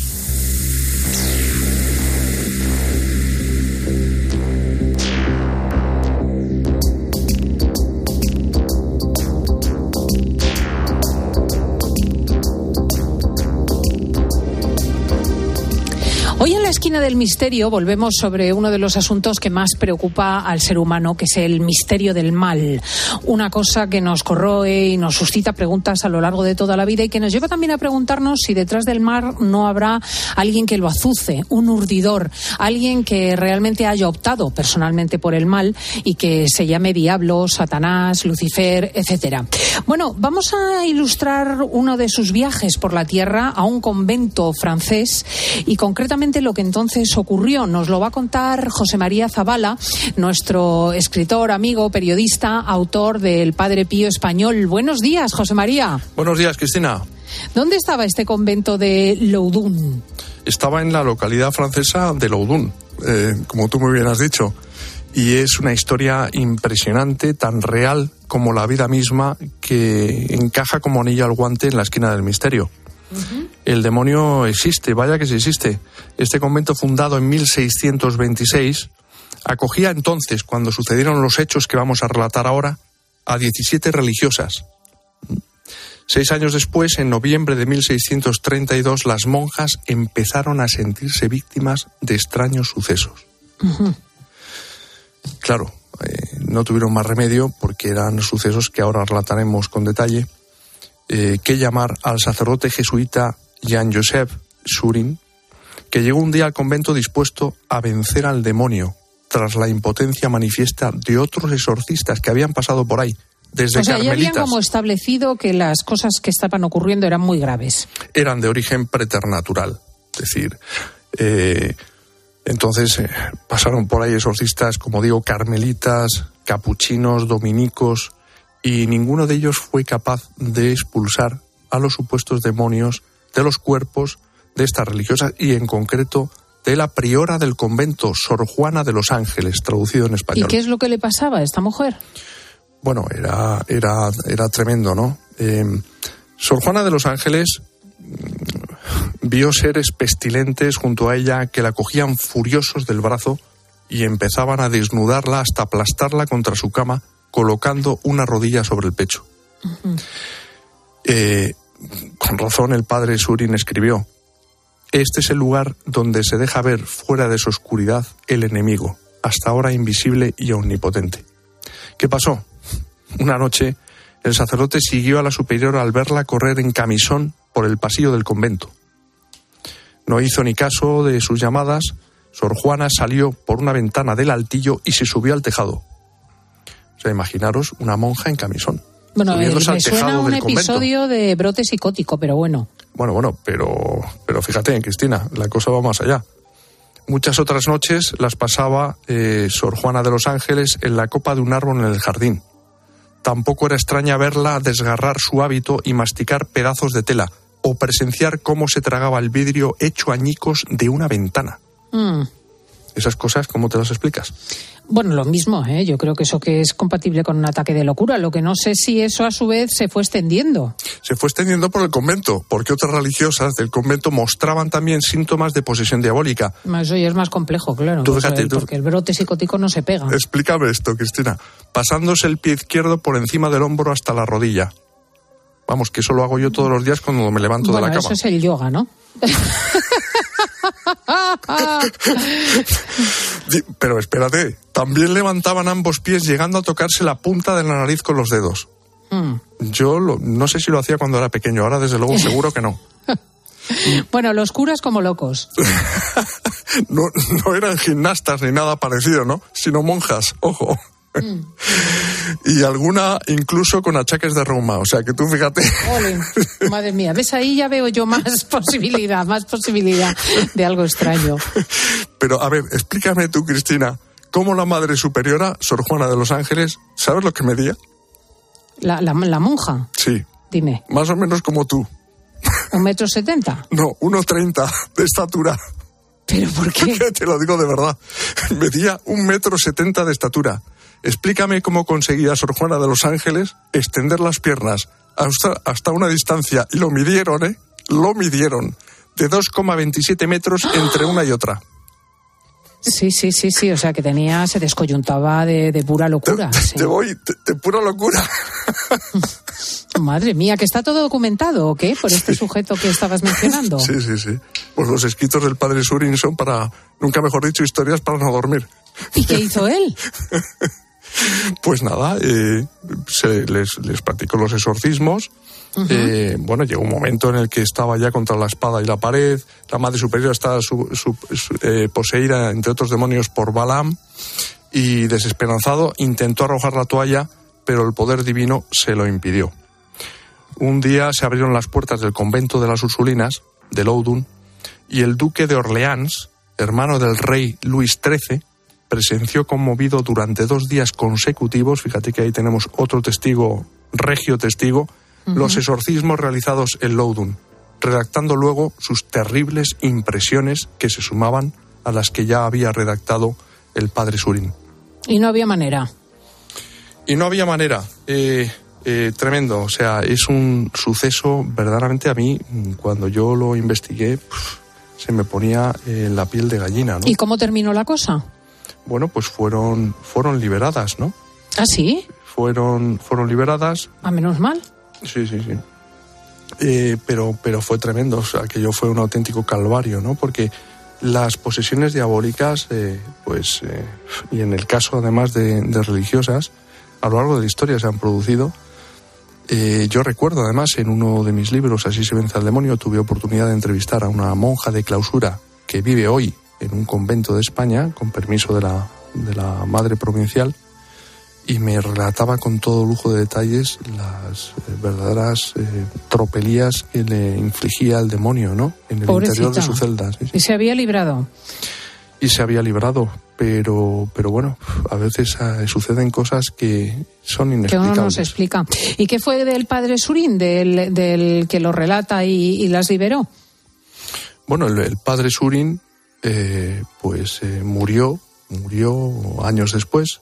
S1: Hoy en la esquina del misterio volvemos sobre uno de los asuntos que más preocupa al ser humano, que es el misterio del mal. Una cosa que nos corroe y nos suscita preguntas a lo largo de toda la vida y que nos lleva también a preguntarnos si detrás del mal no habrá alguien que lo azuce, un urdidor, alguien que realmente haya optado personalmente por el mal y que se llame diablo, Satanás, Lucifer, etcétera. Bueno, vamos a ilustrar uno de sus viajes por la tierra a un convento francés y concretamente lo que entonces ocurrió. Nos lo va a contar José María Zabala, nuestro escritor, amigo, periodista, autor del Padre Pío español. Buenos días, José María.
S7: Buenos días, Cristina.
S1: ¿Dónde estaba este convento de Loudun?
S7: Estaba en la localidad francesa de Loudun, eh, como tú muy bien has dicho. Y es una historia impresionante, tan real como la vida misma, que encaja como anillo al guante en la esquina del misterio. Uh-huh. El demonio existe, vaya que sí existe. Este convento, fundado en mil seiscientos veintiséis, acogía entonces, cuando sucedieron los hechos que vamos a relatar ahora, a diecisiete religiosas. Seis años después, en noviembre de mil seiscientos treinta y dos, las monjas empezaron a sentirse víctimas de extraños sucesos. Uh-huh. Claro, eh, no tuvieron más remedio, porque eran sucesos que ahora relataremos con detalle, eh, que llamar al sacerdote jesuita Jean-Joseph Surin, que llegó un día al convento dispuesto a vencer al demonio, tras la impotencia manifiesta de otros exorcistas que habían pasado por ahí, desde
S1: o sea,
S7: carmelitas.
S1: Ya habían como establecido que las cosas que estaban ocurriendo eran muy graves.
S7: Eran de origen preternatural, es decir... Eh, Entonces eh, pasaron por ahí exorcistas, como digo, carmelitas, capuchinos, dominicos, y ninguno de ellos fue capaz de expulsar a los supuestos demonios de los cuerpos de estas religiosas y en concreto de la priora del convento, Sor Juana de los Ángeles, traducido en español.
S1: ¿Y qué es lo que le pasaba a esta mujer?
S7: Bueno, era, era, era tremendo, ¿no? Eh, Sor Juana de los Ángeles vio seres pestilentes junto a ella que la cogían furiosos del brazo y empezaban a desnudarla hasta aplastarla contra su cama, colocando una rodilla sobre el pecho. Uh-huh. Eh, con razón el padre Surin escribió: este es el lugar donde se deja ver fuera de su oscuridad el enemigo, hasta ahora invisible y omnipotente. ¿Qué pasó? Una noche el sacerdote siguió a la superiora al verla correr en camisón por el pasillo del convento. No hizo ni caso de sus llamadas. Sor Juana salió por una ventana del altillo y se subió al tejado. O sea, imaginaros una monja en camisón.
S1: Bueno, eh, me suena un episodio convento. de brote psicótico, pero bueno.
S7: Bueno, bueno, pero, pero fíjate, Cristina, la cosa va más allá. Muchas otras noches las pasaba eh, Sor Juana de los Ángeles en la copa de un árbol en el jardín. Tampoco era extraña verla desgarrar su hábito y masticar pedazos de tela, o presenciar cómo se tragaba el vidrio hecho añicos de una ventana. Mm. Esas cosas, ¿cómo te las explicas?
S1: Bueno, lo mismo, ¿eh? Yo creo que eso que es compatible con un ataque de locura. Lo que no sé si eso a su vez se fue extendiendo.
S7: Se fue extendiendo por el convento, porque otras religiosas del convento mostraban también síntomas de posesión diabólica.
S1: Eso ya es más complejo, claro.
S7: Tú fíjate,
S1: el,
S7: tú...
S1: Porque el brote psicótico no se pega.
S7: Explícame esto, Cristina. Pasándose el pie izquierdo por encima del hombro hasta la rodilla. Vamos, que eso lo hago yo todos los días cuando me levanto
S1: bueno,
S7: de la cama.
S1: Eso es el yoga, ¿no?
S7: Pero espérate, también levantaban ambos pies llegando a tocarse la punta de la nariz con los dedos. Mm. Yo lo, no sé si lo hacía cuando era pequeño, ahora desde luego seguro que no.
S1: Bueno, los curas como locos.
S7: no, no eran gimnastas ni nada parecido, ¿no? Sino monjas, ojo. Mm. Y alguna incluso con achaques de reuma, o sea que tú fíjate.
S1: Ole, madre mía, ves, ahí ya veo yo más posibilidad, más posibilidad de algo extraño.
S7: Pero a ver, explícame tú, Cristina, ¿cómo la Madre Superiora, Sor Juana de los Ángeles, sabes lo que medía?
S1: La, la, la monja.
S7: Sí.
S1: Dime.
S7: Más o menos como tú.
S1: ¿Un metro setenta?
S7: No, uno treinta de estatura.
S1: ¿Pero por qué?
S7: Te lo digo de verdad. Medía un metro setenta de estatura. Explícame cómo conseguía Sor Juana de los Ángeles extender las piernas hasta, hasta una distancia, y lo midieron, ¿eh? Lo midieron, de dos coma veintisiete metros entre una y otra.
S1: Sí, sí, sí, sí, o sea que tenía, se descoyuntaba de, de pura locura.
S7: Te,
S1: sí.
S7: te voy, de, de pura locura.
S1: Madre mía, ¿que está todo documentado o qué? Por este sujeto que estabas mencionando.
S7: Sí, sí, sí. Pues los escritos del padre Surin son para, nunca mejor dicho, historias para no dormir.
S1: ¿Y qué hizo él?
S7: Pues nada, eh, se les, les practicó los exorcismos. Uh-huh. Eh, bueno, llegó un momento en el que estaba ya contra la espada y la pared. La Madre Superior estaba su, su, su, eh, poseída, entre otros demonios, por Balaam, y desesperanzado intentó arrojar la toalla, pero el poder divino se lo impidió. Un día se abrieron las puertas del convento de las Ursulinas, de Loudun, y el duque de Orleans, hermano del rey Luis trece, presenció conmovido durante dos días consecutivos, fíjate que ahí tenemos otro testigo, regio testigo, uh-huh. los exorcismos realizados en Loudun, redactando luego sus terribles impresiones que se sumaban a las que ya había redactado el padre Surin.
S1: Y no había manera.
S7: Y no había manera. Eh, eh, tremendo. O sea, es un suceso verdaderamente, a mí, cuando yo lo investigué, pff, se me ponía eh, la piel de gallina, ¿no?
S1: ¿Y cómo terminó la cosa?
S7: Bueno, pues fueron fueron liberadas, ¿no?
S1: ¿Ah, sí?
S7: Fueron fueron liberadas.
S1: ¿A menos mal?
S7: Sí, sí, sí. Eh, pero pero fue tremendo, o sea, aquello fue un auténtico calvario, ¿no? Porque las posesiones diabólicas, eh, pues, eh, y en el caso además de, de religiosas, a lo largo de la historia se han producido. Eh, yo recuerdo además en uno de mis libros, Así se vence al demonio, tuve oportunidad de entrevistar a una monja de clausura que vive hoy en un convento de España, con permiso de la, de la madre provincial, y me relataba con todo lujo de detalles las eh, verdaderas eh, tropelías que le infligía el demonio, ¿no? En el Pobrecita. Interior de su celda. Sí, sí.
S1: ¿Y se había librado?
S7: Y se había librado, pero pero bueno, a veces eh, suceden cosas que son inexplicables.
S1: Que uno no se explica. ¿Y qué fue del padre Surin, del, del que lo relata y, y las liberó?
S7: Bueno, el, el padre Surin eh, pues eh, murió, murió años después.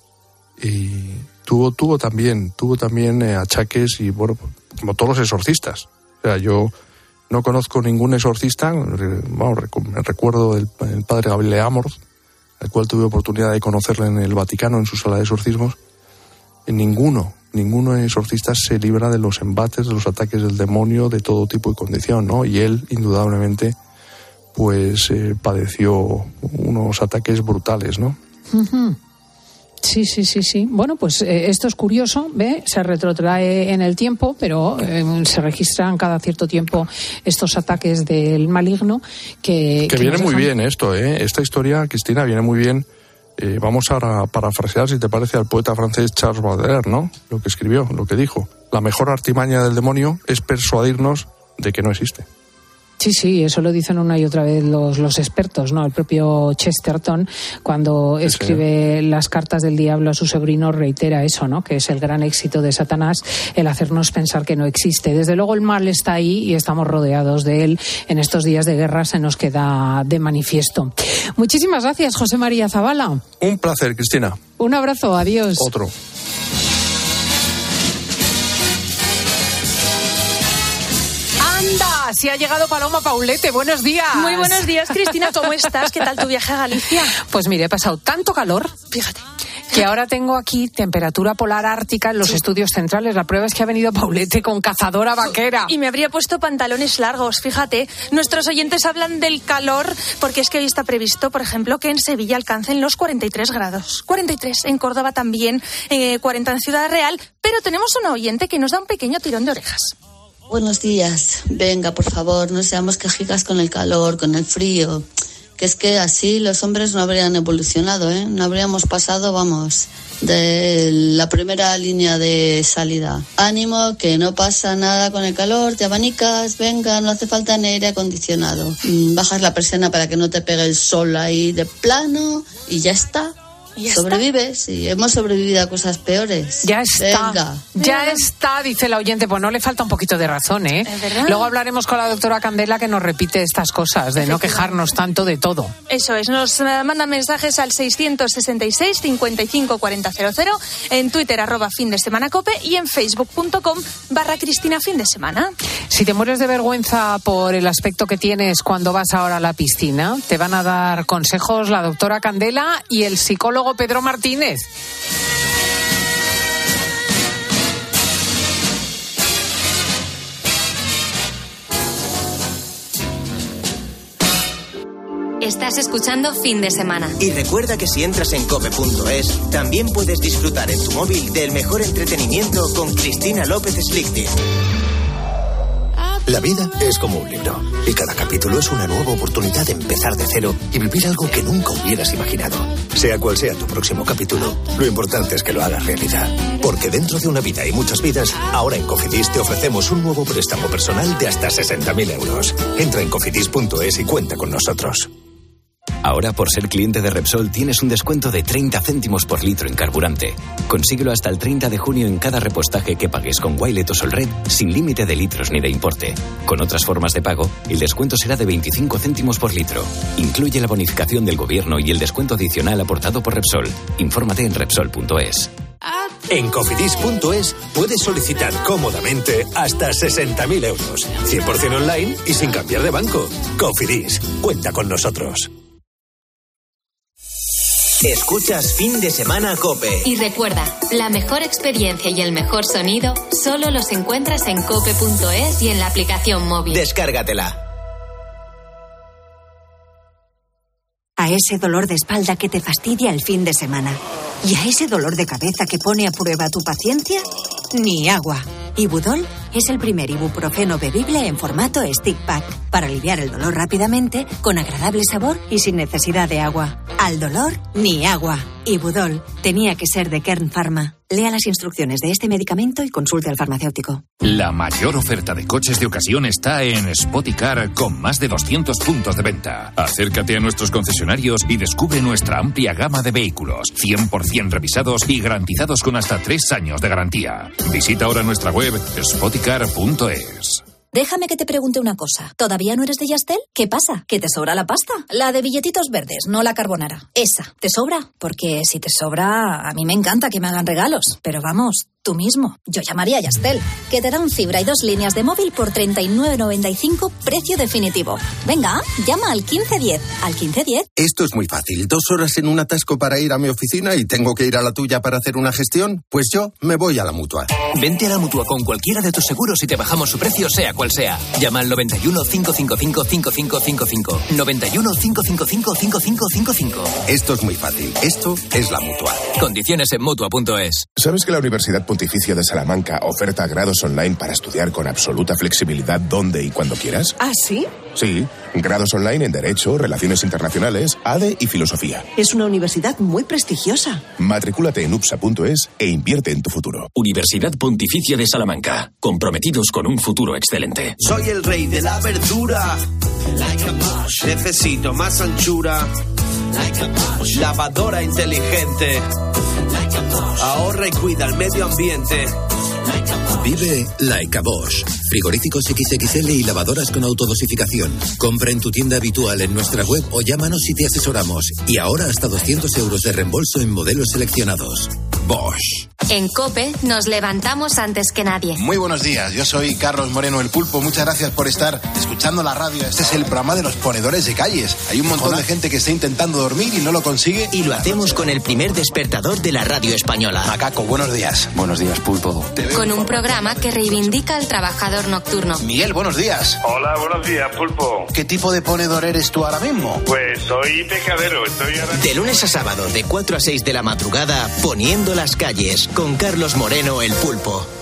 S7: Y tuvo tuvo también tuvo también eh, achaques, y bueno, como todos los exorcistas. O sea, yo no conozco ningún exorcista, bueno, me recuerdo el, el padre Gabriel Amorth, al cual tuve oportunidad de conocerle en el Vaticano, en su sala de exorcismos. En ninguno, ninguno exorcista se libra de los embates, de los ataques del demonio, de todo tipo y condición, ¿no? Y él, indudablemente, pues eh, padeció unos ataques brutales, ¿no?
S1: Uh-huh. Sí, sí, sí, sí. Bueno, pues eh, esto es curioso, ¿ve? Se retrotrae en el tiempo, pero eh, se registran cada cierto tiempo estos ataques del maligno que...
S7: Que, que viene muy
S1: dejan...
S7: bien esto, ¿eh? Esta historia, Cristina, viene muy bien. Eh, vamos a parafrasear, si te parece, al poeta francés Charles Baudelaire, ¿no? Lo que escribió, lo que dijo. La mejor artimaña del demonio es persuadirnos de que no existe.
S1: Sí, sí, eso lo dicen una y otra vez los, los expertos, ¿no? El propio Chesterton, cuando
S7: Sí,
S1: escribe sí. Las cartas del diablo a su sobrino, reitera eso, ¿no? Que es el gran éxito de Satanás, el hacernos pensar que no existe. Desde luego el mal está ahí y estamos rodeados de él. En estos días de guerra se nos queda de manifiesto. Muchísimas gracias, José María Zabala.
S7: Un placer, Cristina.
S1: Un abrazo, adiós.
S7: Otro.
S1: ¡Anda! Si ha llegado Paloma Paulete. Buenos días.
S8: Muy buenos días, Cristina. ¿Cómo estás? ¿Qué tal tu viaje a Galicia?
S1: Pues mire, he pasado tanto calor.
S8: Fíjate.
S1: Que ahora tengo aquí temperatura polar ártica en los sí. estudios centrales. La prueba es que ha venido Paulete con cazadora vaquera.
S8: Y me habría puesto pantalones largos, fíjate. Nuestros oyentes hablan del calor porque es que hoy está previsto, por ejemplo, que en Sevilla alcancen los cuarenta y tres grados. cuarenta y tres en Córdoba también, eh, cuarenta en Ciudad Real. Pero tenemos una oyente que nos da un pequeño tirón de orejas.
S9: Buenos días. Venga, por favor, no seamos quejicas con el calor, con el frío. Que es que así los hombres no habrían evolucionado, ¿eh? No habríamos pasado, vamos, de la primera línea de salida. Ánimo, que no pasa nada con el calor, te abanicas, venga, no hace falta ni aire acondicionado. Bajas la persiana para que no te pegue el sol ahí de plano y ya está. ¿Ya sobrevives y hemos sobrevivido a cosas peores.
S1: Ya está.
S9: Venga.
S1: Ya está, dice la oyente. Pues no le falta un poquito de razón, ¿eh? Luego hablaremos con la doctora Candela, que nos repite estas cosas, de no quejarnos tanto de todo.
S8: Eso es, nos mandan mensajes al seiscientos sesenta y seis, cincuenta y cinco, cuarenta, cero cero, en Twitter, arroba fin de semana cope, y en facebook.com barra Cristina fin de semana.
S1: Si te mueres de vergüenza por el aspecto que tienes cuando vas ahora a la piscina, te van a dar consejos la doctora Candela y el psicólogo Pedro Martínez.
S3: Estás escuchando Fin de Semana.
S2: Y recuerda que si entras en cope punto es, también puedes disfrutar en tu móvil del mejor entretenimiento con Cristina López Slichting.
S10: La vida es como un libro y cada capítulo es una nueva oportunidad de empezar de cero y vivir algo que nunca hubieras imaginado. Sea cual sea tu próximo capítulo, lo importante es que lo hagas realidad. Porque dentro de una vida y muchas vidas, ahora en Cofidis te ofrecemos un nuevo préstamo personal de hasta sesenta mil euros. Entra en cofidis punto es y cuenta con nosotros.
S11: Ahora, por ser cliente de Repsol, tienes un descuento de treinta céntimos por litro en carburante. Consíguelo hasta el treinta de junio en cada repostaje que pagues con Wilet o Solred, sin límite de litros ni de importe. Con otras formas de pago, el descuento será de veinticinco céntimos por litro. Incluye la bonificación del gobierno y el descuento adicional aportado por Repsol. Infórmate en Repsol punto es.
S10: En cofidis punto es puedes solicitar cómodamente hasta sesenta mil euros. cien por ciento online y sin cambiar de banco. Cofidis, cuenta con nosotros.
S2: Escuchas Fin de Semana Cope.
S3: Y recuerda, la mejor experiencia y el mejor sonido solo los encuentras en cope punto es y en la aplicación móvil.
S2: Descárgatela.
S12: A ese dolor de espalda que te fastidia el fin de semana y a ese dolor de cabeza que pone a prueba tu paciencia, ni agua. Ibudol es el primer ibuprofeno bebible en formato stick pack para aliviar el dolor rápidamente, con agradable sabor y sin necesidad de agua. Al dolor, ni agua. Ibudol tenía que ser de Kern Pharma. Lea las instrucciones de este medicamento y consulte al farmacéutico.
S13: La mayor oferta de coches de ocasión está en Spoticar, con más de doscientos puntos de venta. Acércate a nuestros concesionarios y descubre nuestra amplia gama de vehículos, cien por ciento revisados y garantizados con hasta tres años de garantía. Visita ahora nuestra web spoticar punto es.
S14: Déjame que te pregunte una cosa. ¿Todavía no eres de Yastel? ¿Qué pasa? ¿Que te sobra la pasta? La de billetitos verdes, no la carbonara. Esa, ¿te sobra? Porque si te sobra, a mí me encanta que me hagan regalos. Pero vamos, tú mismo. Yo llamaría a Yastel, que te da un fibra y dos líneas de móvil por treinta y nueve noventa y cinco, precio definitivo. Venga, llama al quince diez. ¿Al quince diez?
S15: Esto es muy fácil. Dos horas en un atasco para ir a mi oficina y tengo que ir a la tuya para hacer una gestión. Pues yo me voy a la Mutua.
S27: Vente a la Mutua con cualquiera de tus seguros y te bajamos su precio, sea cual sea. Llama al noventa y uno, cinco cinco cinco, cinco cinco cinco cinco. noventa y uno, cinco cinco cinco, cinco cinco cinco cinco.
S15: Esto es muy fácil. Esto es la Mutua.
S27: Condiciones en Mutua punto es.
S22: ¿Sabes que la Universidad Pontificia de Salamanca oferta grados online para estudiar con absoluta flexibilidad donde y cuando quieras?
S16: ¿Ah, sí?
S22: Sí, grados online en Derecho, Relaciones Internacionales, A D E y Filosofía.
S16: Es una universidad muy prestigiosa.
S22: Matricúlate en U P S A punto es e invierte en tu futuro.
S17: Universidad Pontificia de Salamanca. Comprometidos con un futuro excelente.
S18: Soy el rey de la verdura. Necesito más anchura. Lavadora inteligente. Ahorra y cuida el medio ambiente.
S19: Vive Like a Bosch. Frigoríficos equis equis ele y lavadoras con autodosificación. Compra en tu tienda habitual en nuestra web o llámanos y te asesoramos. Y ahora hasta doscientos euros de reembolso en modelos seleccionados. Bosch.
S3: En COPE nos levantamos antes que nadie.
S20: Muy buenos días, yo soy Carlos Moreno el Pulpo. Muchas gracias por estar escuchando la radio. Este es el programa de los ponedores de calles. Hay un montón Hola. de gente que está intentando dormir y no lo consigue.
S2: Y lo hacemos con el primer despertador de la radio española.
S20: Macaco, buenos días.
S21: Buenos días, Pulpo.
S3: Con un programa que reivindica al trabajador nocturno.
S20: Miguel, buenos días.
S23: Hola, buenos días, Pulpo.
S20: ¿Qué tipo de ponedor eres tú ahora mismo?
S23: Pues soy pescadero, estoy ahora...
S2: De lunes a sábado, de cuatro a seis de la madrugada, poniendo las calles, con Carlos Moreno el Pulpo.